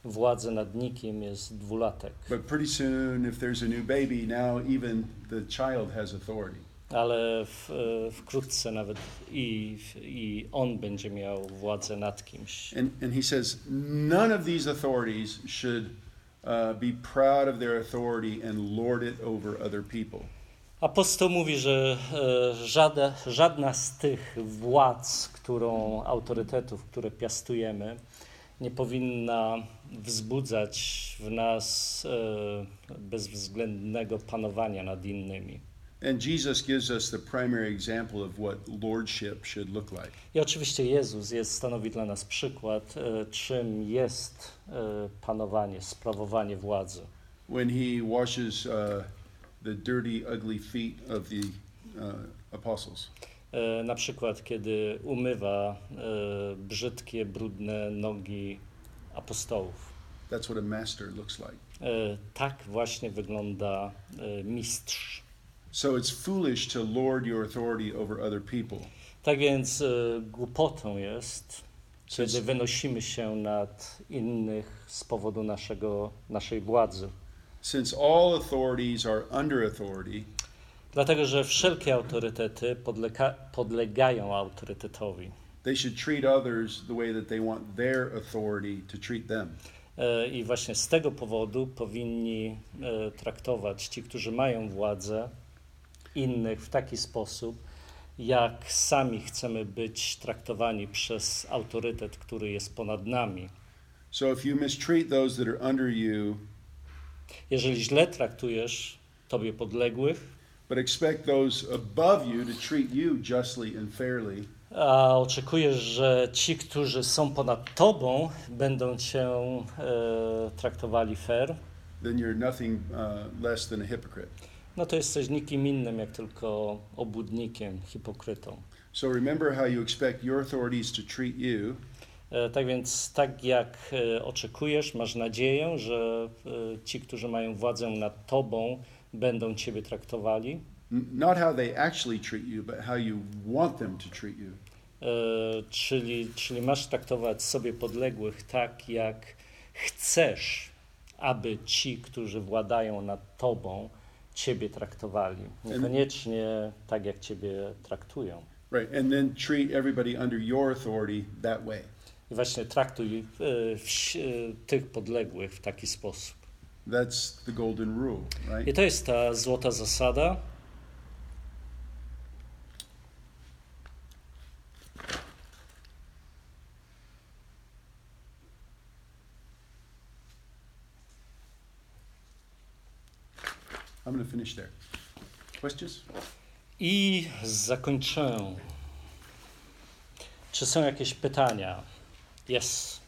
władzę nad nikim jest dwulatek. But pretty soon, if there's a new baby, now even the child has authority. Ale w, wkrótce nawet i, i on będzie miał władzę nad kimś. And, and he says, none of these authorities should uh, be proud of their authority and lord it over other people. Apostoł mówi, że e, żada, żadna z tych władz, którą, autorytetów, które piastujemy, nie powinna wzbudzać w nas e, bezwzględnego panowania nad innymi. And Jesus gives us the primary example of what lordship should look like. I oczywiście Jezus jest, stanowi dla nas przykład, e, czym jest e, panowanie, sprawowanie władzy. When he washes uh, the dirty, ugly feet of the uh, apostles. E, na przykład, kiedy umywa e, brzydkie, brudne nogi apostołów. That's what a master looks like. E, tak właśnie wygląda e, mistrz. So it's foolish to lord your authority over other people. Tak więc e, głupotą jest, kiedy wynosimy się nad innych z powodu naszego, naszej władzy. Since all authorities are under authority, Dlatego, że wszelkie autorytety podlega, podlegają autorytetowi. they should treat others the way that they want their authority to treat them. E, I właśnie z tego powodu powinni e, traktować ci, którzy mają władzę, innych w taki sposób, jak sami chcemy być traktowani przez autorytet, który jest ponad nami. So if you mistreat those that are under you, Jeżeli źle traktujesz tobie podległych, but expect those above you to treat you justly and fairly, a oczekujesz, że ci, którzy są ponad tobą, będą cię e, traktowali fair, then you're nothing uh, less than a hypocrite. no to jesteś nikim innym, jak tylko obłudnikiem, hipokrytą. So remember how you expect your authorities to treat you. E, tak więc, tak jak e, oczekujesz, masz nadzieję, że e, ci, którzy mają władzę nad tobą, będą ciebie traktowali. N- Not how they actually treat you, but how you want them to treat you. E, czyli, czyli masz traktować sobie podległych tak, jak chcesz, aby ci, którzy władają nad tobą, ciebie traktowali. Niekoniecznie tak, jak ciebie traktują. Right, and then treat everybody under your authority that way. I właśnie traktuj e, wś- e, tych podległych w taki sposób. That's the golden rule, I right? to jest ta złota zasada. I'm going to finish there. Questions? I zakończę. Czy są jakieś pytania? Yes.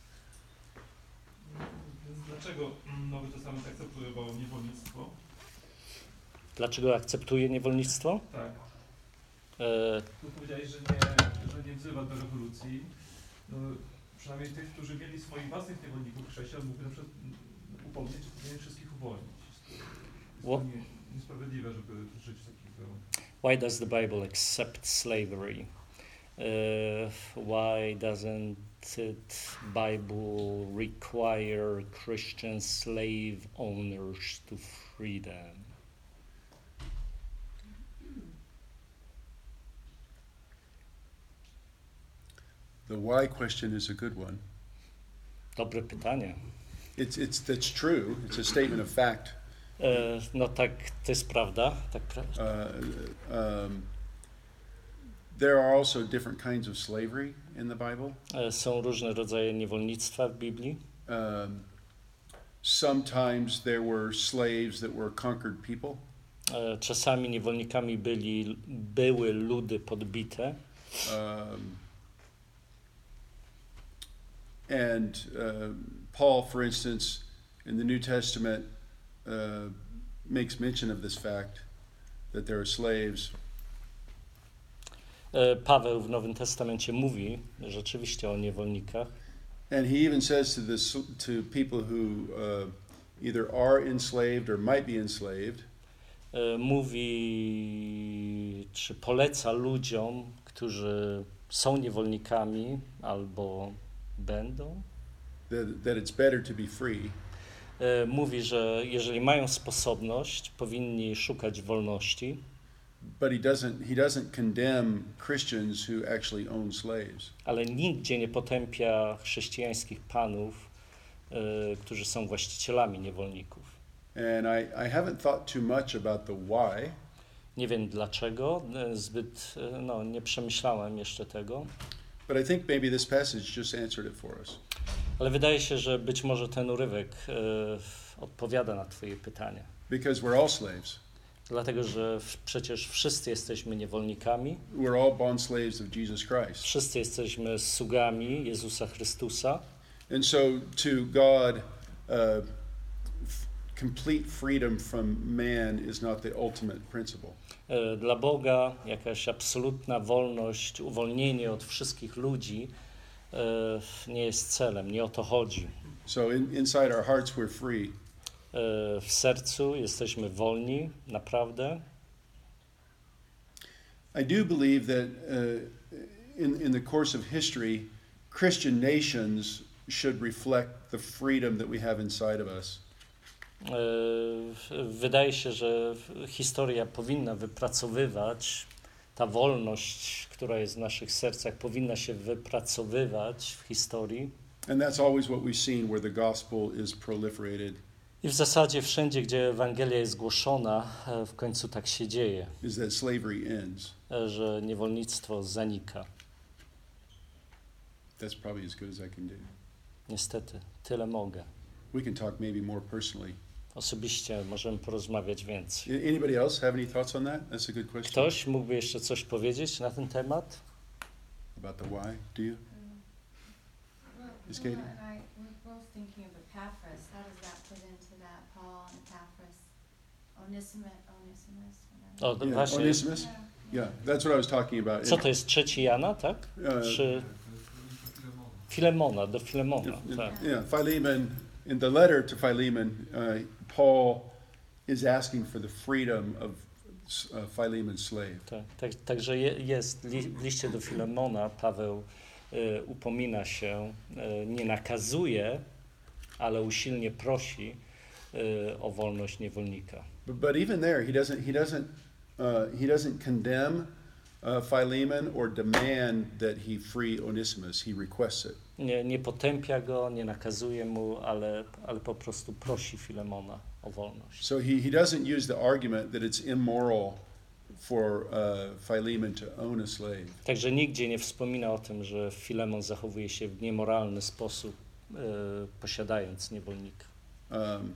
Więc dlaczego Nowy Testament akceptował niewolnictwo? Dlaczego akceptuje niewolnictwo? Tak. E, Tu powiedziałeś, że nie, że nie wzywa do rewolucji. No, przynajmniej tych, którzy mieli swoich własnych niewolników, chrześcijan, mógłby na przykład upomnieć, że powinien wszystkich uwolnić. Jest to What? nie, niesprawiedliwe, żeby żyć w takiego. why does the Bible accept slavery? Uh, why doesn't it Bible require Christian slave owners to free them? The why question is a good one. Dobre pytanie. It's it's that's true. It's a statement of fact. E, no tak, to jest prawda. Tak pra- Uh, um, there are also different kinds of slavery in the Bible. e, są różne rodzaje niewolnictwa w Biblii. Um, sometimes there were slaves that were conquered people. E, czasami niewolnikami byli, były ludy podbite. Um, and uh, Paul, for instance, in the New Testament, uh, makes mention of this fact that there are slaves. E, Paweł w Nowym Testamencie mówi rzeczywiście o niewolnikach. And he even says to this to people who uh, either are enslaved or might be enslaved, E, mówi, czy poleca ludziom, którzy są niewolnikami albo będą, that, that it's better to be free. E, Mówi, że jeżeli mają sposobność, powinni szukać wolności, But he doesn't he doesn't condemn Christians who actually own slaves. ale nigdzie nie potępia chrześcijańskich panów, e, którzy są właścicielami niewolników. And I, I haven't thought too much about the why, Nie wiem dlaczego, e, zbyt e, no, nie przemyślałem jeszcze tego, but I think maybe this passage just answered it for us. ale wydaje się, że być może ten urywek e, odpowiada na twoje pytanie. Because we're all slaves. Dlatego, że w, przecież wszyscy jesteśmy niewolnikami, We're all bond slaves of Jesus Christ. wszyscy jesteśmy sługami Jezusa Chrystusa. And so to God, uh, f- complete freedom from man is not the ultimate principle. E, Dla Boga jakaś absolutna wolność, uwolnienie od wszystkich ludzi e, nie jest celem, nie o to chodzi. So in, inside our hearts we're free. E, W sercu jesteśmy wolni, naprawdę. I do believe that uh, in, in the course of history, Christian nations should reflect the freedom that we have inside of us. E, Wydaje się, że historia powinna wypracowywać, ta wolność, która jest w naszych sercach, powinna się wypracowywać w historii. And that's always what we've seen where the gospel is proliferated, I w zasadzie wszędzie, gdzie Ewangelia jest głoszona, e, w końcu tak się dzieje, is that slavery ends. e, że niewolnictwo zanika. That's probably as good as I can do. Niestety, tyle mogę. We can talk maybe more personally. Osobiście możemy porozmawiać więcej. A- Anybody else have any thoughts on that? That's a good question. Ktoś mógłby jeszcze coś powiedzieć na ten temat? About the why? Do you? Well, Miss well, Katie? and I, we're both thinking of Epaphras. How does that fit into that? Paul and Epaphras, Onesimus, Onesimus. O, whatever. Yeah, właśnie, Onesimus? Yeah, Yeah, that's what I was talking about. co to jest trzeci Jana, tak? Uh, Czy Filemona, do Filemona, tak. Yeah, Philemon, in the letter to Philemon, uh, Paul is asking for the freedom of uh, Philemon's slave. Tak, tak, także je, jest li, w liście do Filemona Paweł e, upomina się, e, nie nakazuje, ale usilnie prosi e, o wolność niewolnika. But, but even there, he doesn't, he doesn't, uh, he doesn't condemn uh, Philemon or demand that he free Onesimus. He requests it. Nie, nie potępia go, nie nakazuje mu, ale, ale po prostu prosi Filemona o wolność. So he, he doesn't use the argument that it's immoral for uh, Philemon to own a slave. Także nigdzie nie wspomina o tym, że Filemon zachowuje się w niemoralny sposób, e, posiadając niewolnika. Um,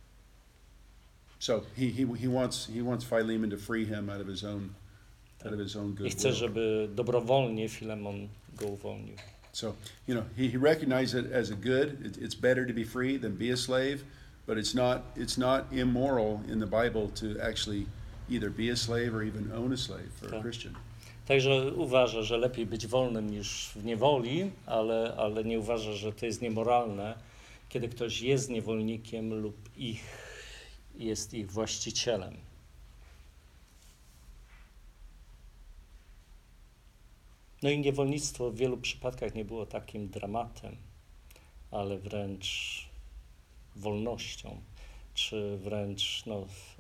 so he, he, he wants he wants Philemon to free him out of his own out of his own I good chce, will. żeby dobrowolnie Filemon go uwolnił. So you know he, he recognized it as a good. It, it's better to be free than be a slave, but it's not it's not immoral in the Bible to actually either be a slave or even own a slave for a Tak. Christian. Także uważa, że lepiej być wolnym niż w niewoli, ale, ale nie uważa, że to jest niemoralne, kiedy ktoś jest niewolnikiem lub ich, jest ich właścicielem. No i niewolnictwo w wielu przypadkach nie było takim dramatem, ale wręcz wolnością, czy wręcz no, w,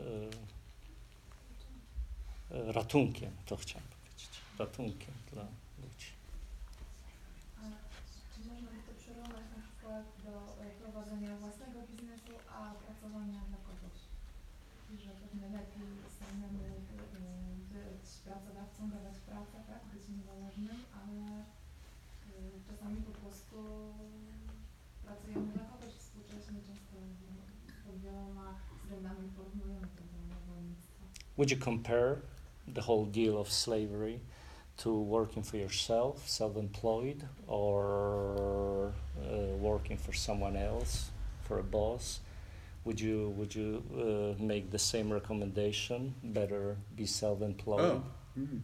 e, ratunkiem, to chciałem powiedzieć, ratunkiem dla ludzi. A czy można by to przerobić na przykład do e, prowadzenia własnego biznesu, a pracowania dla kogoś? I że pewnie lepiej samemu e, być pracodawcą, dawać pracę, tak? Być niezależnym, ale e, czasami po prostu pracujemy dla kogoś współcześnie, często pod wieloma względami porównujemy to do niewolnictwa. Would you compare the whole deal of slavery to working for yourself, self-employed, or uh, working for someone else, for a boss? Would you would you uh, make the same recommendation? Better be self-employed. Oh. Mm.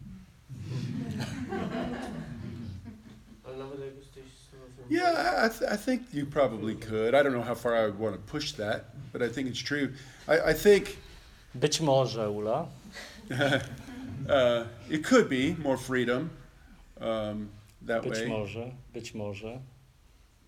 Yeah, I, th- I think you probably could. I don't know how far I would want to push that, but I think it's true. I, I think Być może, Ula, uh, it could be more freedom um, that być way. może, być może.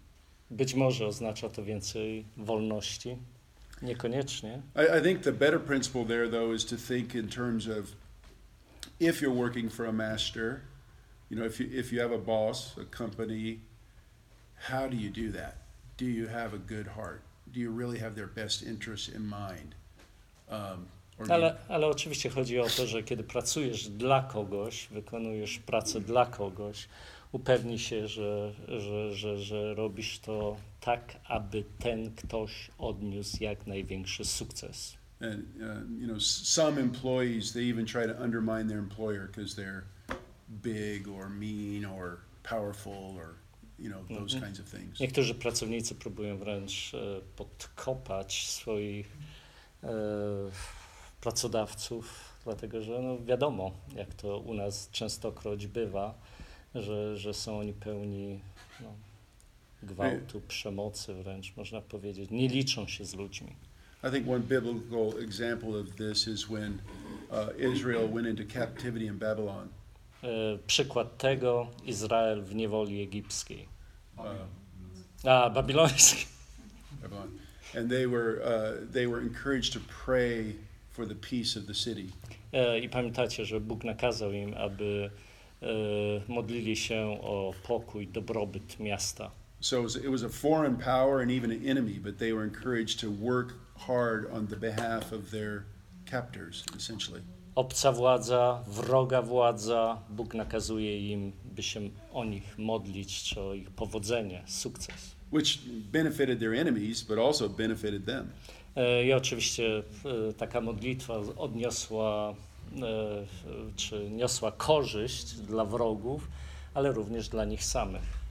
Być może oznacza to więcej wolności. Niekoniecznie. I, I think the better principle there, though, is to think in terms of if you're working for a master, you know, if you, if you have a boss, a company, how do you do that? Do you have a good heart? Do you really have their best interests in mind? Um, or do you- Ale, ale oczywiście chodzi o to, że kiedy pracujesz dla kogoś, wykonujesz pracę dla kogoś, upewnij się, że, że, że, że robisz to tak, aby ten ktoś odniósł jak największy sukces. And uh, you know, s- some employees, they even try to undermine their employer because they're big or mean or powerful or you know those Mhm. kinds of things. Niektórzy pracownicy próbują wręcz e, podkopać swoich e, pracodawców, dlatego że no wiadomo, jak to u nas częstokroć bywa, że, że są oni pełni no, gwałtu, przemocy wręcz, można powiedzieć. Nie liczą się z ludźmi. I think one biblical example of this is when uh, Israel went into captivity in Babylon. E, przykład tego Izrael w niewoli egipskiej. Uh, A, babilońskiej. Babylon, and they were uh, they were encouraged to pray for the peace of the city. E, I pamiętacie, że Bóg nakazał im, aby e, modlili się o pokój, dobrobyt miasta. So it was, it was a foreign power and even an enemy, but they were encouraged to work hard on the behalf of their captors, essentially. Obca władza, wroga władza, Bóg nakazuje im, by się o nich modlić, czy o ich powodzenie, sukces. Which benefited their enemies, but also benefited them. E, I oczywiście e, taka modlitwa odniosła, e, czy niosła korzyść dla wrogów, ale również dla nich samych.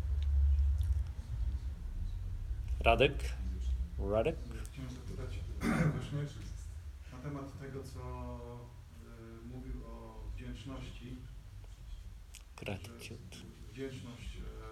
Radek? Radek? Chciałem zapytać właśnie na temat tego, co y, mówił o wdzięczności. Gratitude. Że Wdzięczność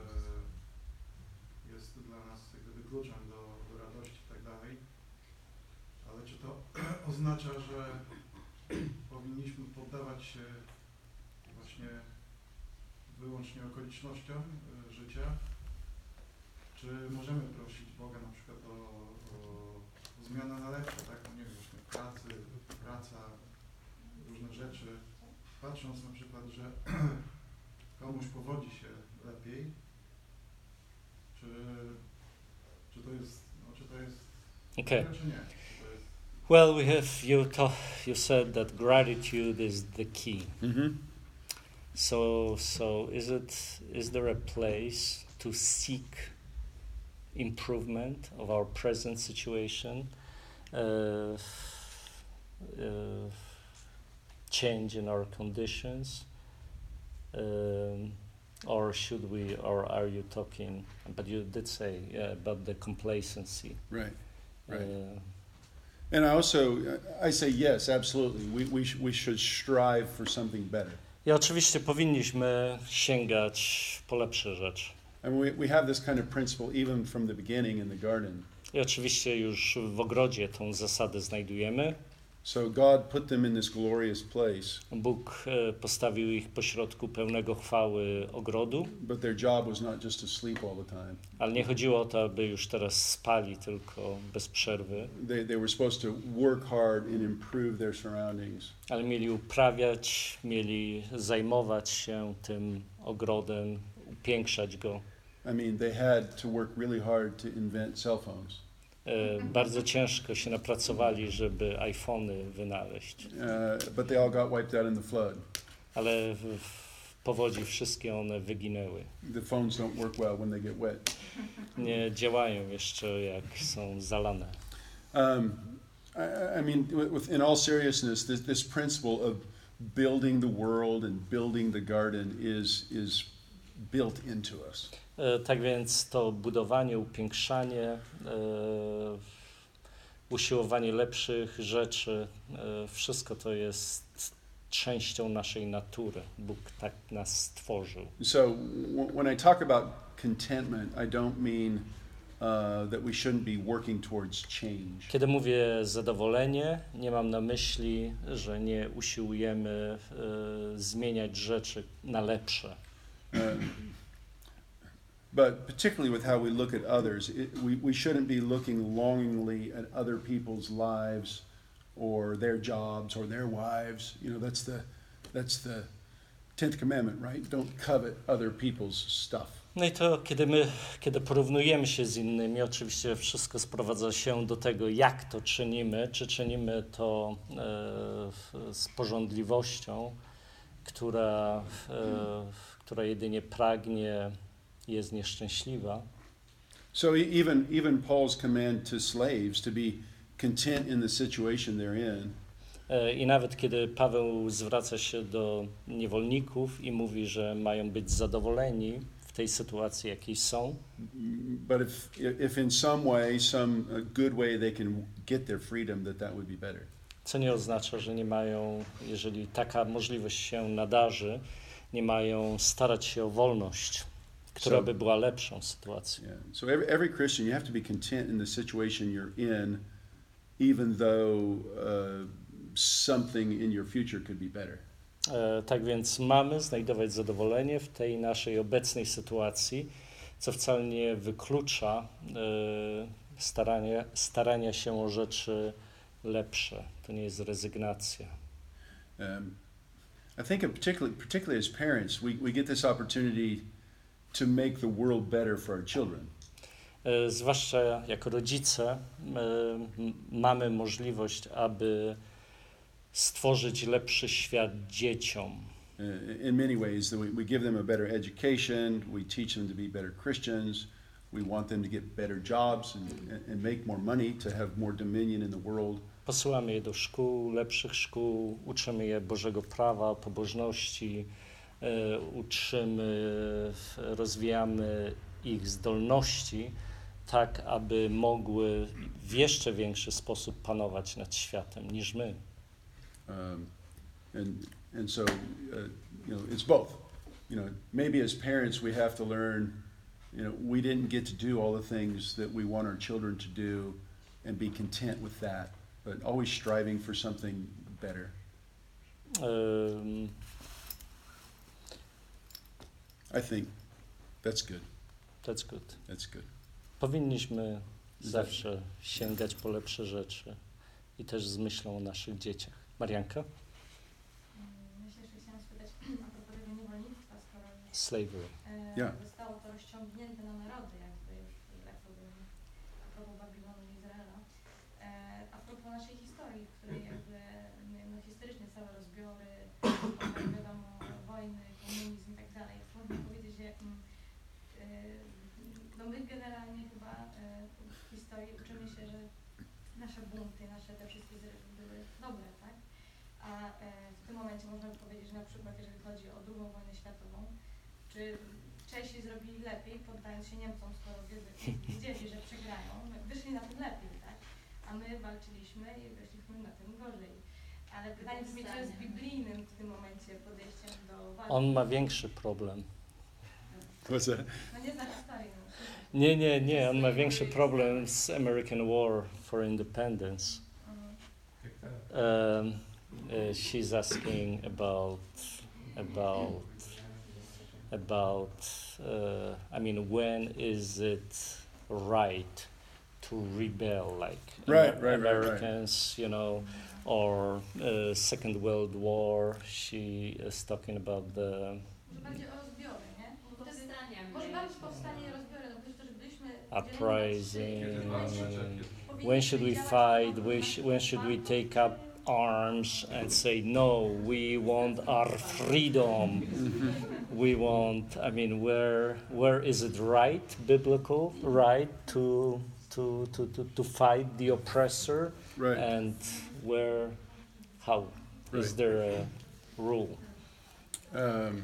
y, jest dla nas jak gdyby kluczem do, do radości i tak dalej. Ale czy to oznacza, że powinniśmy poddawać się właśnie wyłącznie okolicznościom y, życia? Czy możemy prosić Boga na przykład o, o, o zmianę na lepsze, tak? No nie wiem, właśnie pracy, praca, różne rzeczy. Patrząc na przykład, że komuś powodzi się lepiej, czy, czy to jest, no, czy to jest, Okay. czy nie? Czy to jest, Well, we have you. To, you said that gratitude is the key. Mm-hmm. So, so is it? Is there a place to seek improvement of our present situation, uh, uh, change in our conditions, um, or should we? Or are you talking? But you did say yeah, about the complacency. Right. Right. Uh, And I also, I say yes, absolutely. We, we, sh- we should strive for something better. I oczywiście powinniśmy sięgać po lepsze rzeczy. I mean, we, we have this kind of principle even from the beginning in the garden. I oczywiście już w ogrodzie tą zasadę znajdujemy. So God put them in this glorious place, Bóg e, postawił ich pośrodku pełnego chwały ogrodu, but their job was not just to sleep all the time. ale nie chodziło o to, aby już teraz spali tylko bez przerwy, They, they were supposed to work hard and improve their surroundings. ale mieli uprawiać, mieli zajmować się tym ogrodem, upiększać go. I mean, they had to work really hard to invent cell phones. E, bardzo ciężko się napracowali, żeby iPhony wynaleźć, Uh, but they all got wiped out in the flood. ale w, w powodzi wszystkie one wyginęły. The phones don't work well when they get wet. Nie działają jeszcze jak są zalane. Um, I, I mean, with, with, in all seriousness, this, this principle of building the world and building the garden is, is built into us. E, Tak więc to budowanie, upiększanie, e, usiłowanie lepszych rzeczy, e, wszystko to jest częścią naszej natury. Bóg tak nas stworzył. So w- when I talk about contentment, I don't mean uh, that we shouldn't be working towards change. Kiedy mówię zadowolenie, nie mam na myśli, że nie usiłujemy e, zmieniać rzeczy na lepsze. Uh, but particularly with how we look at others, it, we, we shouldn't be looking longingly at other people's lives or their jobs or their wives. You know, that's the, that's the tenth commandment, right? Don't covet other people's stuff. No i to, kiedy my, kiedy porównujemy się z innymi, oczywiście wszystko sprowadza się do tego, jak to czynimy, czy czynimy to e, z pożądliwością, która, e, która jedynie pragnie, jest nieszczęśliwa. So even, even Paul's command to slaves to be content in the situation they're in, E, I nawet kiedy Paweł zwraca się do niewolników i mówi, że mają być zadowoleni w tej sytuacji, jakiej są, but if, if in some way, some uh, good way they can get their freedom, that that would be better. co nie oznacza, że nie mają, jeżeli taka możliwość się nadarzy, nie mają starać się o wolność, która So- by była lepszą sytuacją. Yeah. So every, every Christian, you have to be content in the situation you're in, even though uh, something in your future could be better. E, tak więc mamy znajdować zadowolenie w tej naszej obecnej sytuacji, co wcale nie wyklucza e, starania, starania się o rzeczy lepsze. To nie jest rezygnacja. Um, I think of particularly, particularly as parents, we, we get this opportunity to make the world better for our children. E, zwłaszcza jako rodzice e, m- mamy możliwość, aby stworzyć lepszy świat dzieciom. Uh, in many ways, that we, we give them a better education, we teach them to be better Christians, we want them to get better jobs and, and, and make more money, to have more dominion in the world. Posyłamy je do szkół, lepszych szkół, uczymy je Bożego prawa, pobożności, e, uczymy, rozwijamy ich zdolności, tak aby mogły w jeszcze większy sposób panować nad światem niż my. Um, and and so, uh, you know, it's both. You know, maybe as parents we have to learn, you know, we didn't get to do all the things that we want our children to do and be content with that, but always striving for something better. Ym, I think that's good. That's good. That's good. Powinniśmy zawsze sięgać po lepsze rzeczy i też z myślą o naszych dzieciach. Marianka? Myślę, że chciałam spytać a propos tego niewolnictwa, skoro już Slavery. e, Yeah. zostało to rozciągnięte na narody, jakby już, że tak powiem, a propos Babilonu i Izraela. E, a propos naszej historii, w której jakby no, historycznie całe rozbiory, potem wiadomo, wojny, komunizm i tak dalej. Można powiedzieć, że mm, e, no my generalnie chyba e, w historii uczymy się, że nasze bunty, nasze te wszystkie zrywy były dobre, tak? A e, w tym momencie można by powiedzieć, że na przykład jeżeli chodzi o drugą wojnę światową, czy Czesi zrobili lepiej, poddając się Niemcom, skoro wiedzy- wiedzieli, że przegrają, wyszli na tym lepiej, tak? A my walczyliśmy i wyszliśmy na tym gorzej. Ale pytanie brzmi, co jest biblijnym w tym momencie podejściem do walki? On ma większy problem. What's that? No nie zna historii. No. Nie, nie, nie, on ma większy problem z American War for Independence. Mhm. Jak teraz. Um, uh, she's asking about about about uh, I mean, when is it right to rebel, like Right, Amer- right, right, right. Americans, you know, or uh, Second World War? She is talking about the Może bardziej o rozbiory, nie? Bo wtedy- Powstania Może mieliśmy. bardziej powstanie i rozbiory, no przecież też byliśmy uprising. Kiedy walczyć, jak When should we fight? We sh- when should we take up arms and say no? We want our freedom. We want. I mean, where where is it right, biblical, right, to to to to, to fight the oppressor, Right. and where, how is Right. there a rule? Um,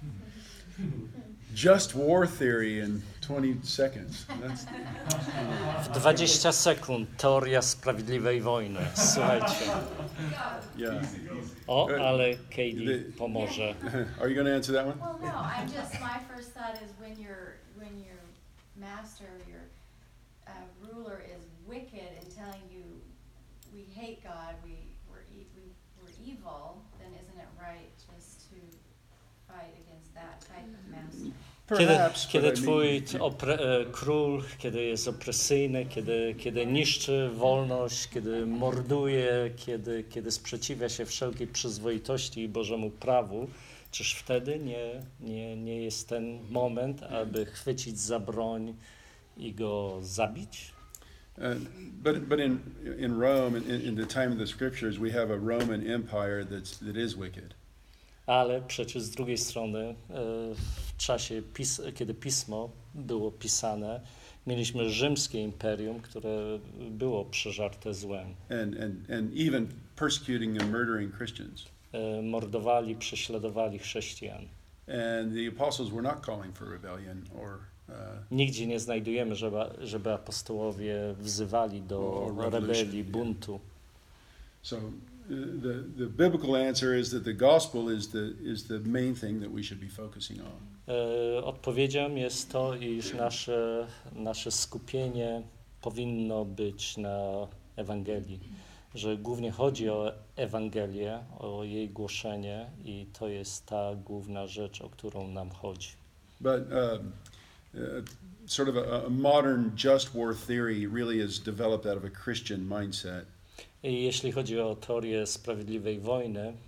just war theory in twenty seconds. That's, W dwadzieścia sekund teoria sprawiedliwej wojny. Słuchajcie. yeah. O, ale Katie The- pomoże. Are you going to answer that one? Well, no, I'm just, my first thought is when your, when your master, your uh, ruler is wicked and telling you, we hate God, we, we're, e- we, we're evil, then isn't it right just to fight against that type of master? Kiedy, Perhaps, kiedy but I twój mean, opre, e, król, kiedy jest opresyjny, kiedy, kiedy niszczy wolność, kiedy morduje, kiedy, kiedy sprzeciwia się wszelkiej przyzwoitości i Bożemu prawu, czyż wtedy nie, nie, nie jest ten moment, aby chwycić za broń i go zabić? Uh, but but in in Rome, in, in the time of the scriptures, we have a Roman Empire that's that is wicked. Ale przecież z drugiej strony e, w czasie, pis kiedy Pismo było pisane, mieliśmy rzymskie imperium, które było przeżarte złem. And and and even persecuting and murdering Christians. E, mordowali, prześladowali chrześcijan. And the apostles were not calling for rebellion or uh, Nigdzie nie znajdujemy, żeby, żeby apostołowie wzywali do O, revolution, rebelii, yeah. buntu. so. uh, The the biblical answer is that the gospel is the is the main thing that we should be focusing on. E, odpowiedzią jest to, iż nasze, nasze skupienie powinno być na Ewangelii, że głównie chodzi o Ewangelię, o jej głoszenie i to jest ta główna rzecz, o którą nam chodzi. But um, uh, sort of a, a modern just war theory really is developed out of a Christian mindset. I jeśli chodzi o teorię sprawiedliwej wojny, e,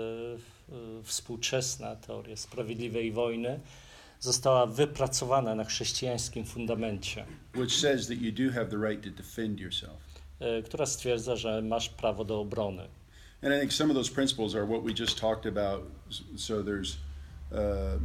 e, współczesna teoria sprawiedliwej wojny została wypracowana na chrześcijańskim fundamencie, Which says that you do have the right to defend yourself. e, która stwierdza, że masz prawo do obrony. And I think some of those principles are what we just talked about. So there's uh,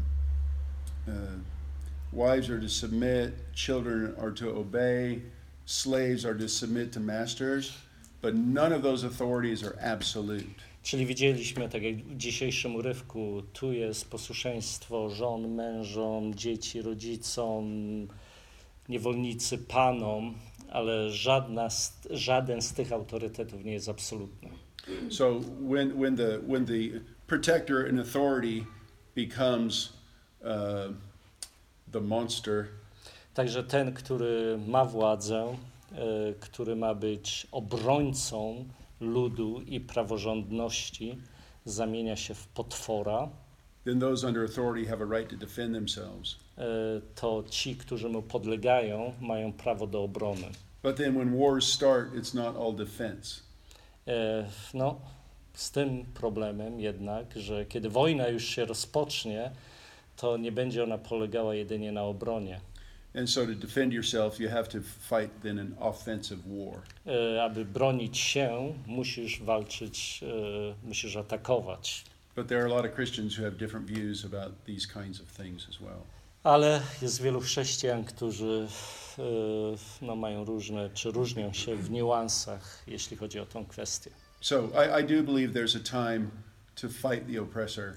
uh, wives are to submit, children are to obey, slaves are to submit to masters, but none of those authorities are absolute. Czyli widzieliśmy, tak jak w dzisiejszym urywku, tu jest posłuszeństwo żon, mężom, dzieci, rodzicom, niewolnicy, panom, ale żadna z, żaden z tych autorytetów nie jest absolutny. So when when the when the protector and authority becomes uh, the monster, Także ten, który ma władzę, y, który ma być obrońcą ludu i praworządności, zamienia się w potwora, then those under authority have a right to defend themselves. y, to ci, którzy mu podlegają, mają prawo do obrony. But then when wars start, it's not all defense. Y, no, z tym problemem jednak, że kiedy wojna już się rozpocznie, to nie będzie ona polegała jedynie na obronie. And so to defend yourself, you have to fight then an offensive war. E, aby bronić się, musisz walczyć, e, musisz atakować. But there are a lot of Christians who have different views about these kinds of things as well. Ale jest wielu chrześcijan, którzy e, no, mają różne, czy różnią się w niuansach, jeśli chodzi o tą kwestię. So I, I do believe there's a time to fight the oppressor.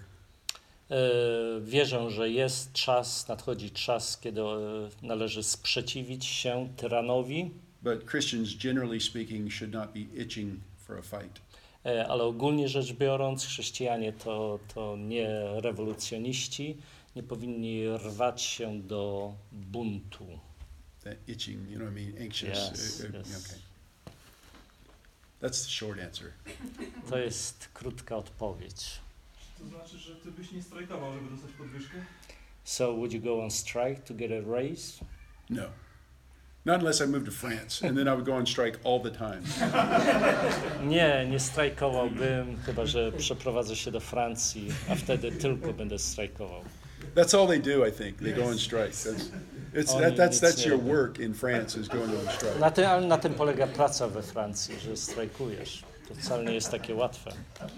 E, wierzę, że jest czas, nadchodzi czas, kiedy e, należy sprzeciwić się tyranowi, But Christians, generally speaking, should not be itching for a fight. e, ale ogólnie rzecz biorąc, chrześcijanie to, to nie rewolucjoniści, nie powinni rwać się do buntu. That itching, you know what I mean? Anxious. Yes, uh, uh, yes. Okay. That's the short answer. To jest krótka odpowiedź. To znaczy, że ty byś nie strajkował, żeby dostać podwyżkę? So would you go on strike to get a raise? No. Not unless I moved to France, and then I would go on strike all the time. Nie, nie strajkowałbym, chyba że przeprowadzę się do Francji, a wtedy tylko będę strajkował. That's all they do, I think. They go on strike. That's, it's, Oni that, that's, nic that's nie your robią. work in France, is going on strike. Na tym, ale na tym polega praca we Francji, że strajkujesz. To wcale nie jest takie łatwe.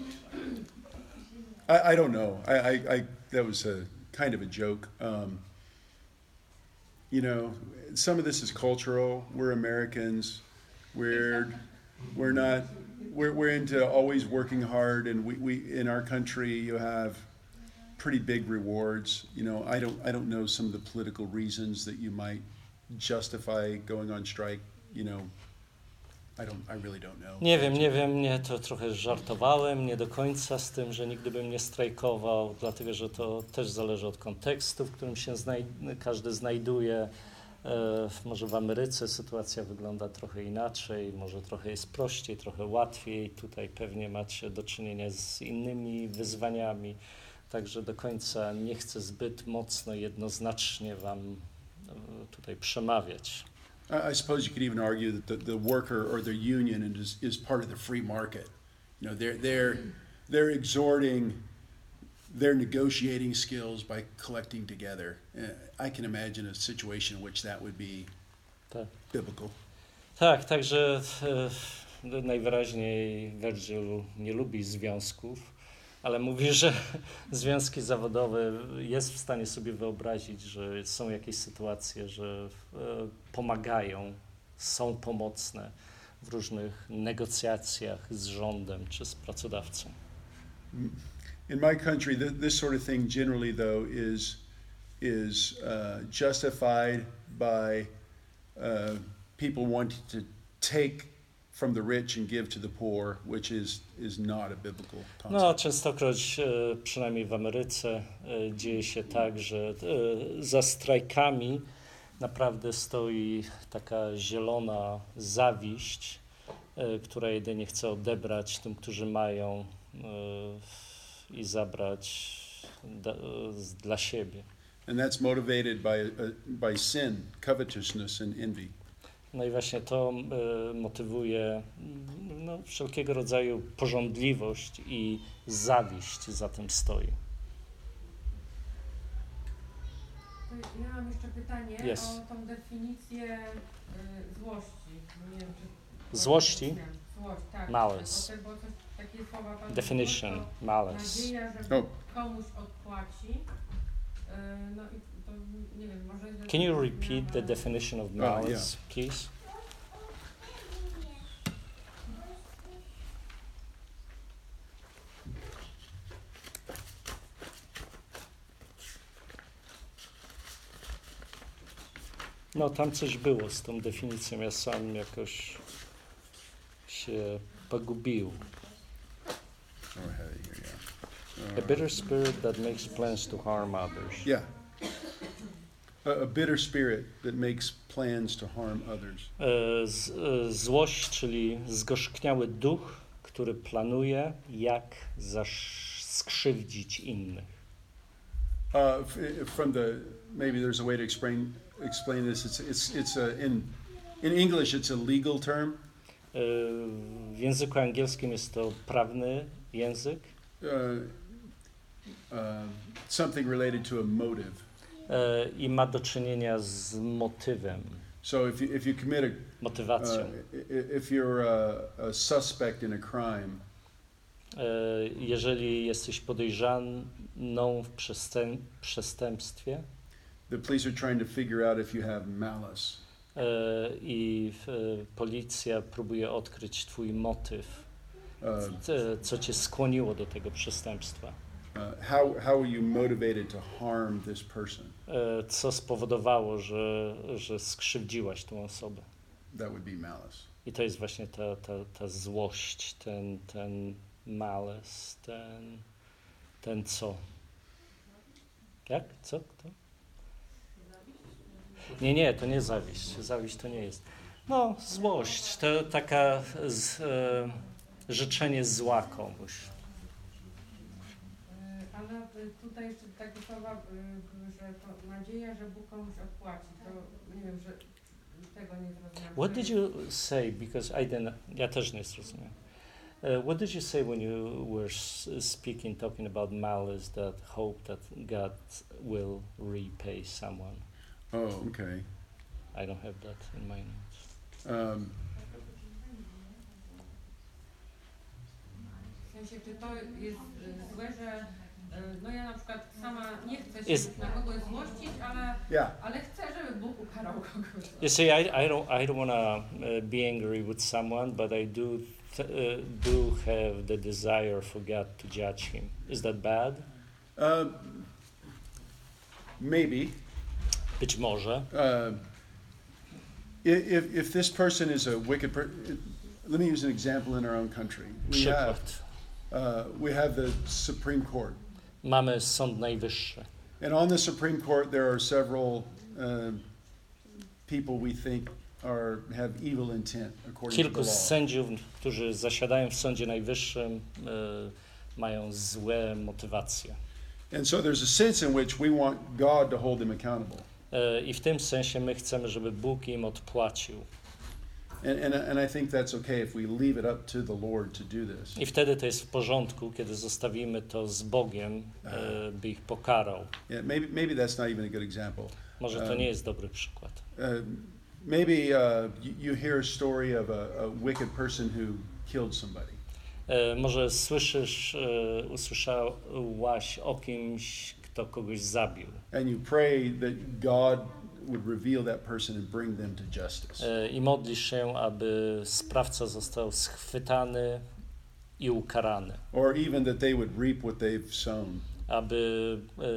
I, I don't know. I, I, I that was a kind of a joke. Um, you know, some of this is cultural. We're Americans. We're we're not we're we're into always working hard, and we, we in our country you have pretty big rewards. You know, I don't I don't know some of the political reasons that you might justify going on strike. You know, I don't I really don't know. Nie wiem, nie wiem, nie, to trochę żartowałem, nie do końca z tym, że nigdy bym nie strajkował, dlatego że to też zależy od kontekstu, w którym się znaj każdy znajduje. E, może w Ameryce sytuacja wygląda trochę inaczej, może trochę jest prościej, trochę łatwiej. Tutaj pewnie macie do czynienia z innymi wyzwaniami. także do końca nie chcę zbyt mocno, jednoznacznie wam e, tutaj przemawiać. I, I suppose you could even argue that the, the worker or the union is, is part of the free market. You know, they're, they're, they're exhorting their negotiating skills by collecting together. Uh, I can imagine a situation in which that would be Tak. biblical. Tak, także e, najwyraźniej Virgil nie lubi związków, ale mówi, że związki zawodowe jest w stanie sobie wyobrazić, że są jakieś sytuacje, że e, pomagają, są pomocne w różnych negocjacjach z rządem czy z pracodawcą. In my country, th- this sort of thing generally, though, is is uh, justified by uh, people wanting to take from the rich and give to the poor, which is is not a biblical concept. No, częstokroć, e, przynajmniej w Ameryce, e, dzieje się tak, że e, za strajkami naprawdę stoi taka zielona zawiść, e, która jedynie chce odebrać tym, którzy mają, e, i zabrać da, z, dla siebie. And that's motivated by uh, by sin, covetousness, and envy. No i właśnie to e, motywuje no, wszelkiego rodzaju pożądliwość i zawiść za tym stoi. To ja mam jeszcze pytanie Yes. o tą definicję y, złości. Nie wiem, czy... Złości? Złość, tak. Malice. O te, bo coś, takie słowa pan Definition, użył, to malice. Nadzieja, że Oh, komuś odpłaci. Y, no i to nie wiem, może... jest Can you definicja, repeat the ale- definition of Oh, yeah. malice, please? No, tam coś było z tą definicją, ja sam jakoś się pogubił. oh, I have it here, yeah. A bitter spirit that makes plans to harm others. Yeah. A, a bitter spirit that makes plans to harm others. E, z, e, złość, czyli zgorzkniały duch, który planuje, jak zasz, skrzywdzić innych. Uh, f- from the maybe there's a way to explain explain this. It's it's it's a, in in English it's a legal term. E, w języku angielskim jest to prawny język. Uh, uh, something related to a motive. E, I ma do czynienia z motywem, So if you, if you commit a motywacją. uh, i- if you're a, a suspect in a crime, E, jeżeli jesteś podejrzaną w przestęp, przestępstwie the police are trying to figure out if you have malice. e, i e, policja próbuje odkryć twój motyw, Uh, c- co cię skłoniło do tego przestępstwa. uh, how how are you motivated to harm this person? E, co spowodowało, że, że skrzywdziłaś tą osobę. That would be malice. I to jest właśnie ta, ta, ta złość, ten, ten malice, ten, ten co? Jak? Co? Kto? Nie, nie, to nie zawiść. Zawiść to nie jest. No, złość, to taka z, e, życzenie zła komuś. Y, Ale y, tutaj jeszcze takie słowa, y, że to nadzieja, że Bóg komuś odpłaci. To nie wiem, że tego nie zrozumiałam. What did you say? Because I didn't, ja też nie zrozumiałem. Uh, what did you say when you were s- speaking, talking about malice, that hope that God will repay someone? Oh, okay. I don't have that in my notes. Um, W sensie, czy to jest y, złe, że y, no ja na przykład sama nie chcę się Jest- na kogoś złościć, ale, yeah. ale chcę, żeby Bóg ukarał kogoś. You see, I, I don't I don't want to uh, be angry with someone, but I do th- uh, do have the desire for God to judge him. Is that bad? Um, maybe. Być może. Uh, i- if, if this person is a wicked person, let me use an example in our own country. We have, Przykład. uh, we have the Supreme Court. Mamy Sąd Najwyższy. And on the Supreme Court, there are several uh, people we think are have evil intent according to the Kilku law. sędziów, którzy zasiadają w Sądzie Najwyższym, e, mają złe motywacje. And so there's a sense in which we want God to hold them accountable. E, I w tym sensie my chcemy, żeby Bóg im odpłacił. And, and, and I think that's okay if we leave it up to the Lord to do this. I wtedy to jest w porządku, kiedy zostawimy to z Bogiem, e, by ich pokarał. Yeah, maybe, maybe that's not even a good example. Może to Um, nie jest dobry przykład. Uh, maybe uh, you, you hear a story of a, a wicked person who killed somebody. E, może słyszysz, e, usłyszałaś o kimś, kto kogoś zabił. And you pray that God would reveal that person and bring them to justice. E, I modlisz się, aby sprawca został schwytany i ukarany. Or even that they would reap what they've sown. Aby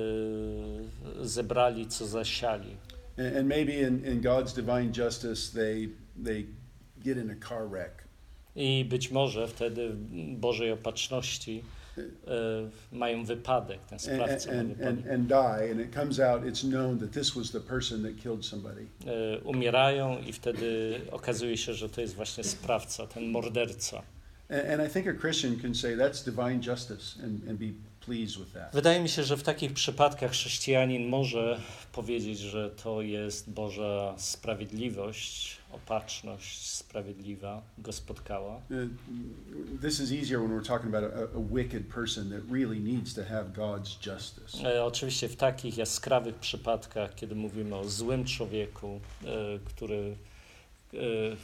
e, zebrali, co zasiali. And, and maybe in, in God's divine justice they, they get in a car wreck. I być może wtedy w Bożej opatrzności e, mają wypadek, ten And, sprawca ma and, wypadek. and, and die, and it comes out, it's known that this was the person that killed somebody. E, umierają i wtedy okazuje się, że to jest właśnie sprawca, ten morderca. And, and I think a Christian can say that's divine justice and, and be pleased with that. Wydaje mi się, że w takich przypadkach chrześcijanin może powiedzieć, że to jest Boża sprawiedliwość, opatrzność sprawiedliwa go spotkała. Uh, This is easier when we're talking about a, a wicked person that really needs to have God's justice. E, oczywiście w takich jaskrawych przypadkach, kiedy mówimy o złym człowieku, e, który e, e,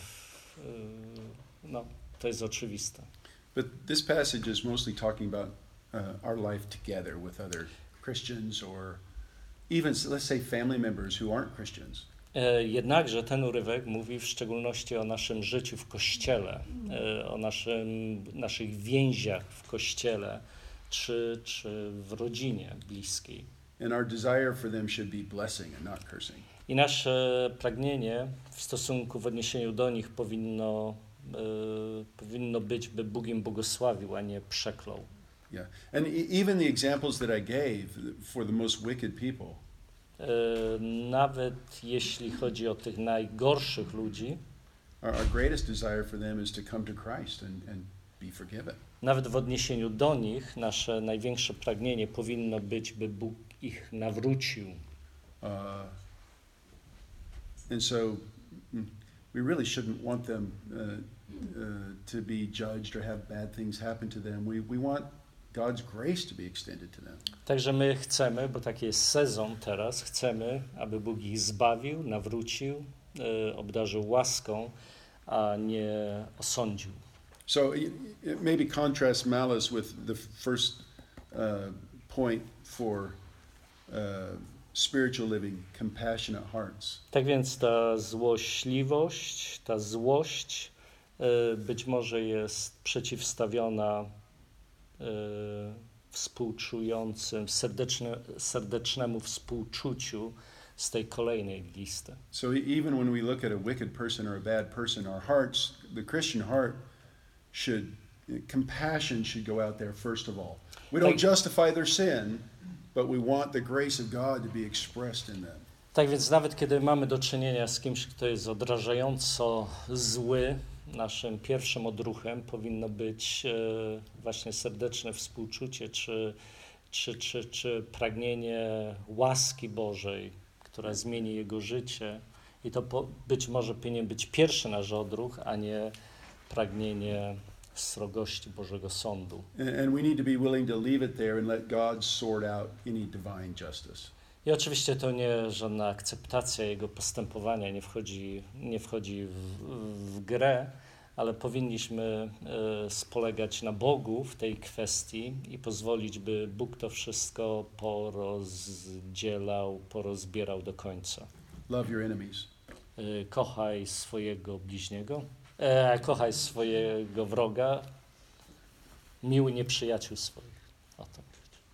no, to jest oczywiste. But this passage is mostly talking about uh, our life together with other Christians or even, let's say, family members who aren't Christians. E, Jednakże ten urywek mówi w szczególności o naszym życiu w Kościele, e, o naszym, naszych więziach w Kościele, czy, czy w rodzinie bliskiej. And our desire for them should be blessing and not cursing. I nasze pragnienie w stosunku, w odniesieniu do nich powinno, e, powinno być, by Bóg im błogosławił, a nie przeklął. Yeah. And e- even the examples that I gave for the most wicked people, E, Nawet jeśli chodzi o tych najgorszych ludzi, our, our greatest desire for them is to come to Christ and, and be forgiven. nawet w odniesieniu do nich, nasze największe pragnienie powinno być, by Bóg ich nawrócił. Uh, and so mm, we really shouldn't want them uh, uh, to be judged or have bad things happen to them. We, we want God's grace to be extended to them. Także my chcemy, bo taki jest sezon teraz, chcemy, aby Bóg ich zbawił, nawrócił, e, obdarzył łaską, a nie osądził. So it, it maybe contrast malice with the first uh, point for uh, spiritual living, compassionate hearts. Tak więc ta złośliwość, ta złość e, być może jest przeciwstawiona e, współczującym, serdeczne, serdecznemu współczuciu z tej kolejnej listy. So even when we look at a wicked person or a bad person, our hearts, the Christian heart should, compassion should go out there first of all. We don't Tak. justify their sin, but we want the grace of God to be expressed in them. Tak więc nawet kiedy mamy do czynienia z kimś, kto jest odrażająco zły, naszym pierwszym odruchem powinno być e, właśnie serdeczne współczucie, czy, czy, czy, czy pragnienie łaski Bożej, która zmieni jego życie. I to po, być może powinien być pierwszy nasz odruch, a nie pragnienie srogości Bożego Sądu. And, and we need to be willing to leave it there and let God sort out any divine justice. I oczywiście to nie żadna akceptacja jego postępowania, nie wchodzi, nie wchodzi w, w grę, ale powinniśmy e, spolegać na Bogu w tej kwestii i pozwolić, by Bóg to wszystko porozdzielał, porozbierał do końca. Love your enemies. E, kochaj swojego bliźniego, e, kochaj swojego wroga, miłuj nieprzyjaciół swoich. O to.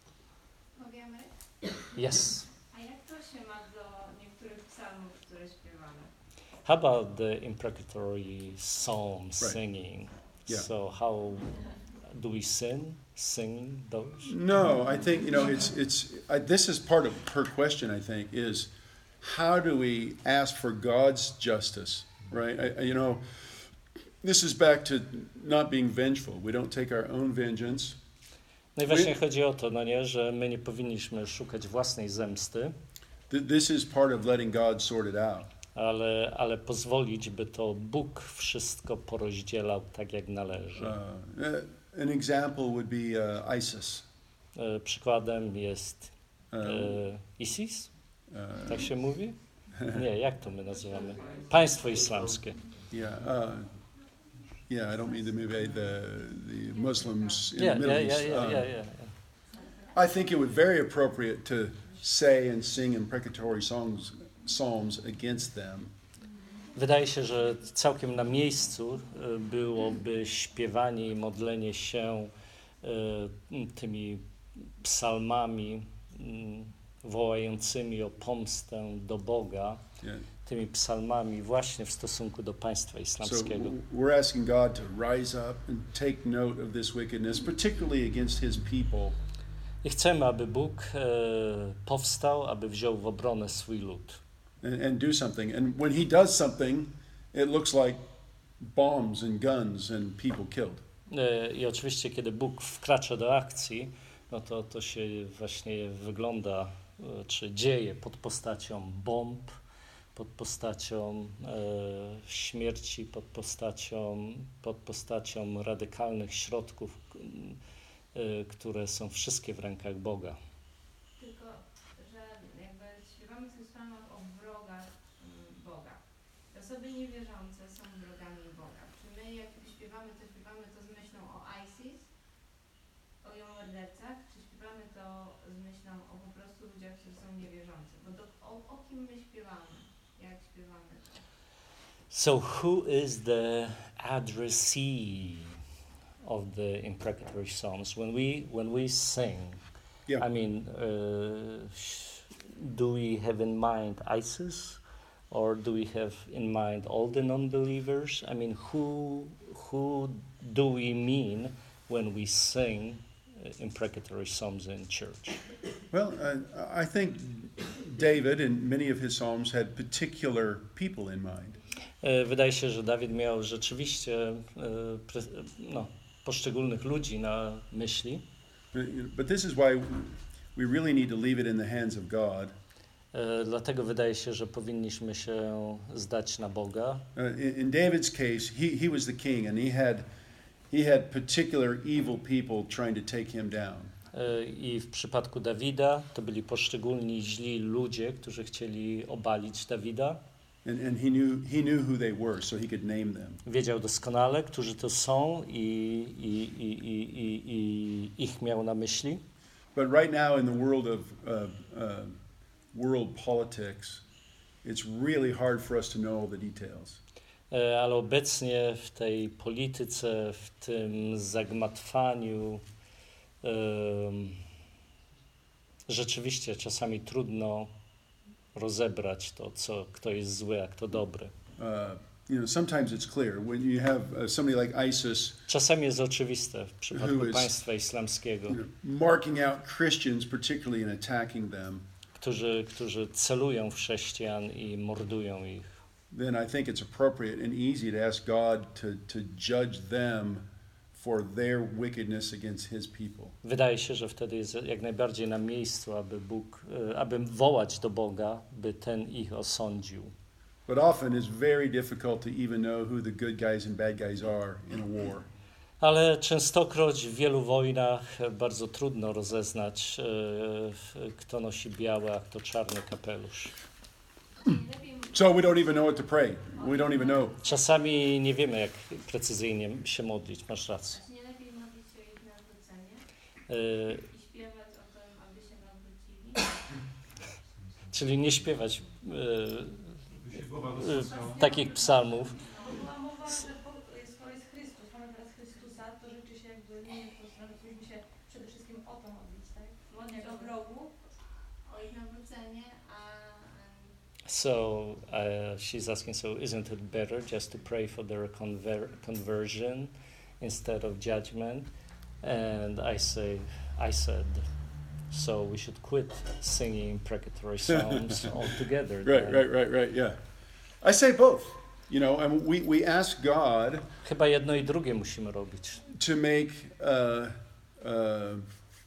Mogę, Ameryk? Yes. A jak to się ma do niektórych psalmów, które śpiewamy? How about the imprecatory psalm Right. singing? Yeah. So how do we sing, sing those? No, I think, you know, it's, it's, I, this is part of her question, I think, is how do we ask for God's justice, right? I, I, you know, this is back to not being vengeful. We don't take our own vengeance. No i właśnie chodzi o to, no nie, że my nie powinniśmy szukać własnej zemsty, Th- This is part of letting God sort it out. ale, ale pozwolić, by to Bóg wszystko porozdzielał tak, jak należy. Uh, uh, an example would be uh, ISIS. E, Przykładem jest Uh, e, ISIS, uh, tak się mówi? Nie, jak to my nazywamy? Państwo Islamskie. Yeah, uh, yeah. I don't mean to maybe the the Muslims in Yeah, the Middle yeah, yeah, East. yeah, Um, yeah, yeah. I think it would very appropriate to say and sing imprecatory songs, psalms against them. Wydaje się, że całkiem na miejscu e, byłoby śpiewanie i modlenie się e, tymi psalmami mm, wołającymi o pomstę do Boga, Yeah. tymi psalmami właśnie w stosunku do państwa So islamskiego. w- we're asking God to rise up and take note of this wickedness, particularly against His people. I chcemy, aby Bóg e, powstał, aby wziął w obronę swój lud. And, and do something. And when He does something, it looks like bombs and guns and people killed. E, I oczywiście, kiedy Bóg wkracza do akcji, no to to się właśnie wygląda, e, czy dzieje pod postacią bomb, pod postacią e, śmierci, pod postacią, pod postacią radykalnych środków, k- e, które są wszystkie w rękach Boga. Tylko, że jakby śpiewamy w tych psalmach o wrogach mm, Boga. Osoby niewierzące są wrogami Boga. Czy my jak śpiewamy, to śpiewamy to z myślą o ISIS, o ją mordercach, czy śpiewamy to z myślą o po prostu ludziach, którzy są niewierzący? Bo do, o, o kim my śpiewamy, jak śpiewamy to? So who is the addressee of the imprecatory psalms? When we when we sing, Yeah. I mean, uh, sh- do we have in mind ISIS, or do we have in mind all the non-believers? I mean, who who do we mean when we sing uh, imprecatory psalms in church? Well, uh, I think David and many of his psalms had particular people in mind. E, Wydaje się, że Dawid miał rzeczywiście e, pre- no, poszczególnych ludzi na myśli. But- But this is why we really need to leave it in the hands of God. E, Dlatego wydaje się, że powinniśmy się zdać na Boga. Uh, in, in David's case, he, he was the king, and he had he had particular evil people trying to take him down. E, I w przypadku Dawida to byli poszczególni źli ludzie, którzy chcieli obalić Dawida. And, and he knew he knew who they were, so he could name them. Wiedział doskonale, którzy to są i, i, i, i, i, i ich miał na myśli. But right now in the world of uh, uh, world politics, it's really hard for us to know all the details. E, Ale obecnie w tej polityce, w tym zagmatwaniu, em, rzeczywiście czasami trudno rozebrać to, co, kto jest zły, a kto dobry. Uh, you know, sometimes it's clear when you have uh, somebody like ISIS, Czasami jest oczywiste w przypadku Who is- państwa islamskiego, you know, marking out Christians, particularly and attacking them. którzy, którzy celują w chrześcijan i mordują ich. Then I think it's appropriate and easy to ask God to to judge them for their wickedness against His people. Wydaje się, że wtedy jest jak najbardziej na miejscu, aby Bóg, e, aby wołać do Boga, by ten ich osądził. But often it's very difficult to even know who the good guys and bad guys are in a war. Ale częstokroć w wielu wojnach bardzo trudno rozeznać, e, kto nosi biały, a kto czarny kapelusz. Lepiej So we don't even know what to pray. We don't even know. Czasami nie wiemy, jak precyzyjnie się modlić, masz rację. nie lepiej modlić się o ich nawrócenie E, i śpiewać o tym, aby się nawrócili. Czyli nie śpiewać By się głowa e, roztrzaskała. e, takich psalmów. Była mowa, że po- jest- skoro jest Chrystus, mamy teraz Chrystusa, to rzeczy się jakby nie w tą stronę, powinniśmy się przede wszystkim o to modlić, tak? Modlić o wrogu, o ich nawrócenie, a So uh, she's asking, so isn't it better just to pray for their conver- conversion instead of judgment? And I say, I said, so we should quit singing imprecatory psalms altogether. Right, then. right, right, right. Yeah. I say both. You know, and we we ask God Chyba jedno i drugie musimy robić. to make uh, uh,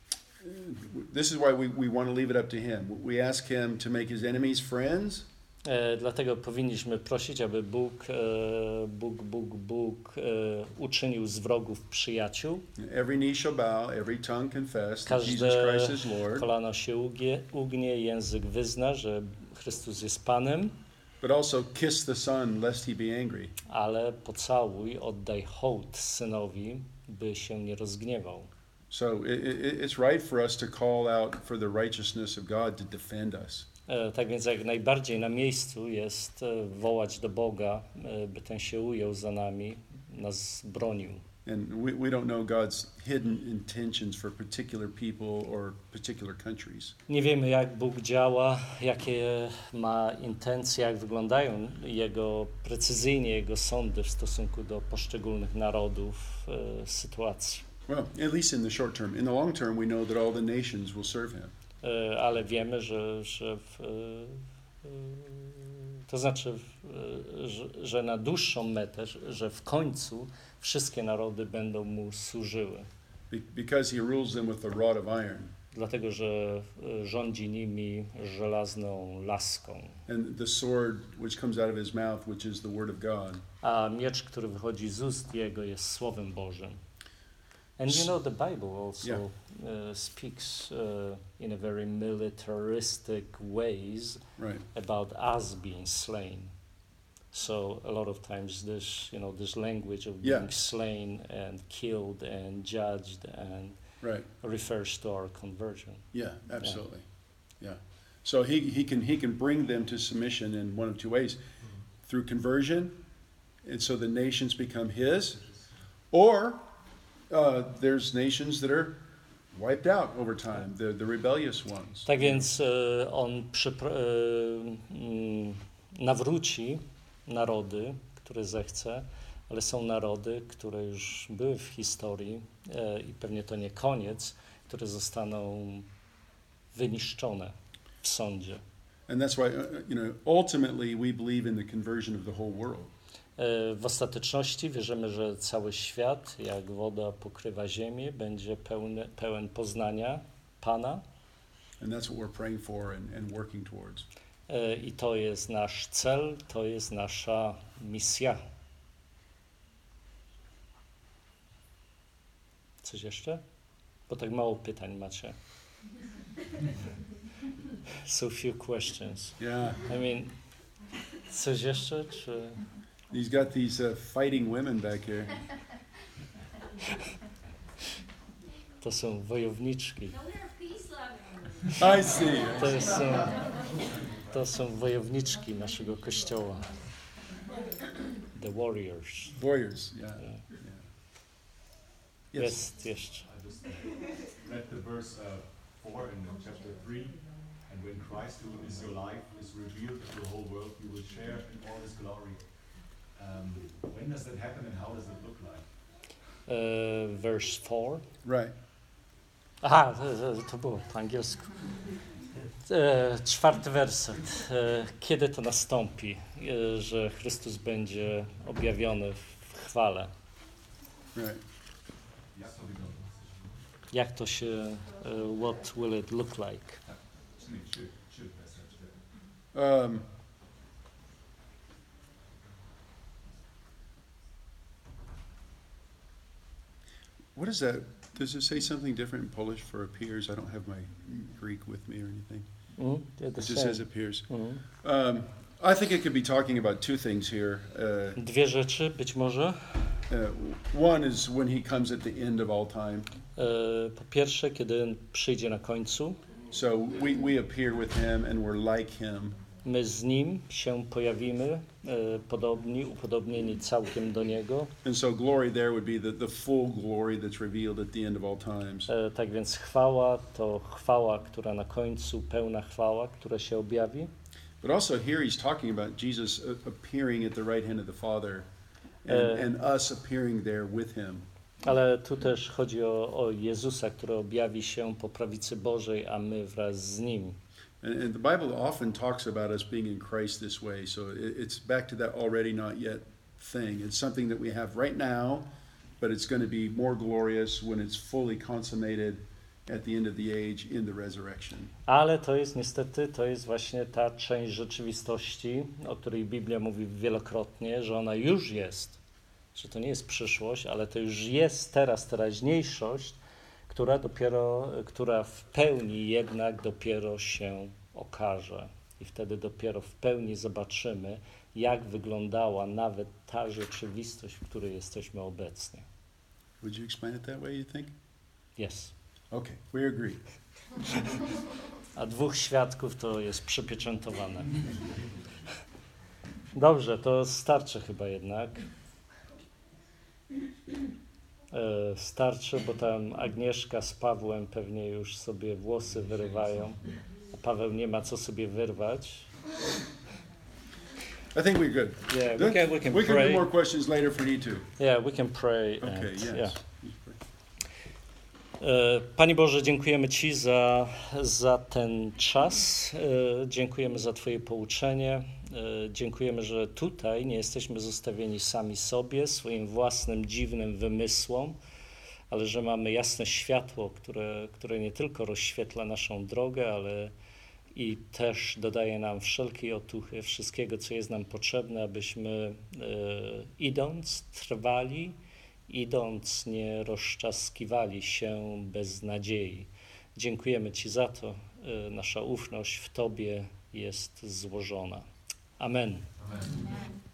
this is why we, we want to leave it up to him. We ask him to make his enemies friends. E, dlatego powinniśmy prosić, aby Bóg, e, Bóg, Bóg, Bóg e, uczynił z wrogów przyjaciół. Every knee shall bow, every tongue confess that Jesus Każde Christ is Lord. kolano się ugnie, ugnie, język wyzna, że Chrystus jest Panem, But also kiss the Son, lest he be angry. ale pocałuj, oddaj hołd Synowi, by się nie rozgniewał. So it, it, it's right for us to call out for the righteousness of God to defend us. E, tak więc jak najbardziej na miejscu jest e, wołać do Boga, e, by ten się ujął za nami, nas bronił. And we, we don't know God's hidden intentions for particular people or particular countries. Nie wiemy, jak Bóg działa, jakie ma intencje, jak wyglądają Jego precyzyjnie Jego sądy w stosunku do poszczególnych narodów, e, sytuacji. Well, at least in the short term. In the long term, we know that all the nations will serve him. E, ale wiemy, że, że w, e, e, to znaczy, w, e, że, że na dłuższą metę, że, że w końcu wszystkie narody będą Mu służyły. Be- because he rules them with the rod of iron. Dlatego, że e, rządzi nimi żelazną laską. And the sword which comes out of his mouth, which is the word of God. A miecz, który wychodzi z ust Jego, jest Słowem Bożym. And you know, the Bible also Yeah. uh, speaks uh, in a very militaristic ways Right. about us being slain. So a lot of times this, you know, this language of Yeah. being slain and killed and judged and Right. refers to our conversion. Yeah, absolutely. Yeah. So he, he can he can bring them to submission in one of two ways. Through conversion, and so the nations become his, or uh, there's nations that are wiped out over time, the, the rebellious ones. Tak więc e, on przypro- e, mm, nawróci narody, które zechce, ale są narody, które już były w historii e, i pewnie to nie koniec, które zostaną wyniszczone w sądzie. And that's why, uh, you know, ultimately we believe in the conversion of the whole world. E, w ostateczności wierzymy, że cały świat, jak woda pokrywa ziemię, będzie pełny, pełen poznania Pana. And that's what we're praying for and, and working towards. E, I to jest nasz cel, to jest nasza misja. Coś jeszcze? Bo tak mało pytań macie. So few questions. Yeah. I mean, coś jeszcze, czy... He's got these uh, fighting women back here. To są wojowniczki. No, we are peace loving. I see. To są, to są wojowniczki naszego kościoła. The warriors. Warriors, yeah. Yeah. Yes. Jest jeszcze. I just read the verse uh, four in chapter three, and when Christ, who is your life, is revealed to the whole world, you will share in all His glory. Um, when does that happen, and how does it look like? Uh, verse four. Right. Aha, to, to było po angielsku. E, czwarty werset. E, kiedy to nastąpi, e, że Chrystus będzie objawiony w chwale? Right. Jak to wygląda? Jak to się, e, what will it look like? Czyli czy, czy wersja cztery. Um, what is that? Does it say something different in Polish for appears? I don't have my Greek with me or anything. Mm, yeah, It the just same. says appears. Mm. Um, I think it could be talking about two things here. Uh, Dwie rzeczy być może. uh, one is when he comes at the end of all time. E, po pierwsze, kiedy przyjdzie na końcu, So we, we appear with him and we're like him. my z Nim się pojawimy, e, podobni, upodobnieni całkiem do Niego. And so glory there would be the, the full glory that's revealed at the end of all times. E, tak więc chwała to chwała, która na końcu, pełna chwała, która się objawi. But also here he's talking about Jesus uh, appearing at the right hand of the Father and, Uh, and us appearing there with him. Ale tu też chodzi o, o Jezusa, który objawi się po prawicy Bożej, a my wraz z Nim. And, and the Bible often talks about us being in Christ this way. So it, it's back to that already not yet thing. It's something that we have right now, but it's going to be more glorious when it's fully consummated at the end of the age in the resurrection. Ale to jest niestety, to jest właśnie ta część rzeczywistości, o której Biblia mówi wielokrotnie, że ona już jest, że to nie jest przyszłość, ale to już jest teraz teraźniejszość, która dopiero, która w pełni jednak dopiero się okaże. I wtedy dopiero w pełni zobaczymy, jak wyglądała nawet ta rzeczywistość, w której jesteśmy obecnie. Would you explain it that way, you think? Yes. Okay, we agree. A dwóch świadków to jest przypieczętowane. Dobrze, to starczy chyba jednak. E, starczy, bo tam Agnieszka z Pawłem pewnie już sobie włosy wyrywają, a Paweł nie ma co sobie wyrwać. I think we're good. Yeah, we can, we can we can pray. do more questions later if we need to. Yeah, we can pray. Okay, and, yes. yeah. E, Panie Boże, dziękujemy Ci za, za ten czas, e, dziękujemy za Twoje pouczenie, e, dziękujemy, że tutaj nie jesteśmy zostawieni sami sobie, swoim własnym dziwnym wymysłom, ale że mamy jasne światło, które, które nie tylko rozświetla naszą drogę, ale i też dodaje nam wszelkiej otuchy, wszystkiego, co jest nam potrzebne, abyśmy e, idąc, trwali, idąc, nie rozczaskiwali się bez nadziei. Dziękujemy Ci za to. Nasza ufność w Tobie jest złożona. Amen. Amen. Amen.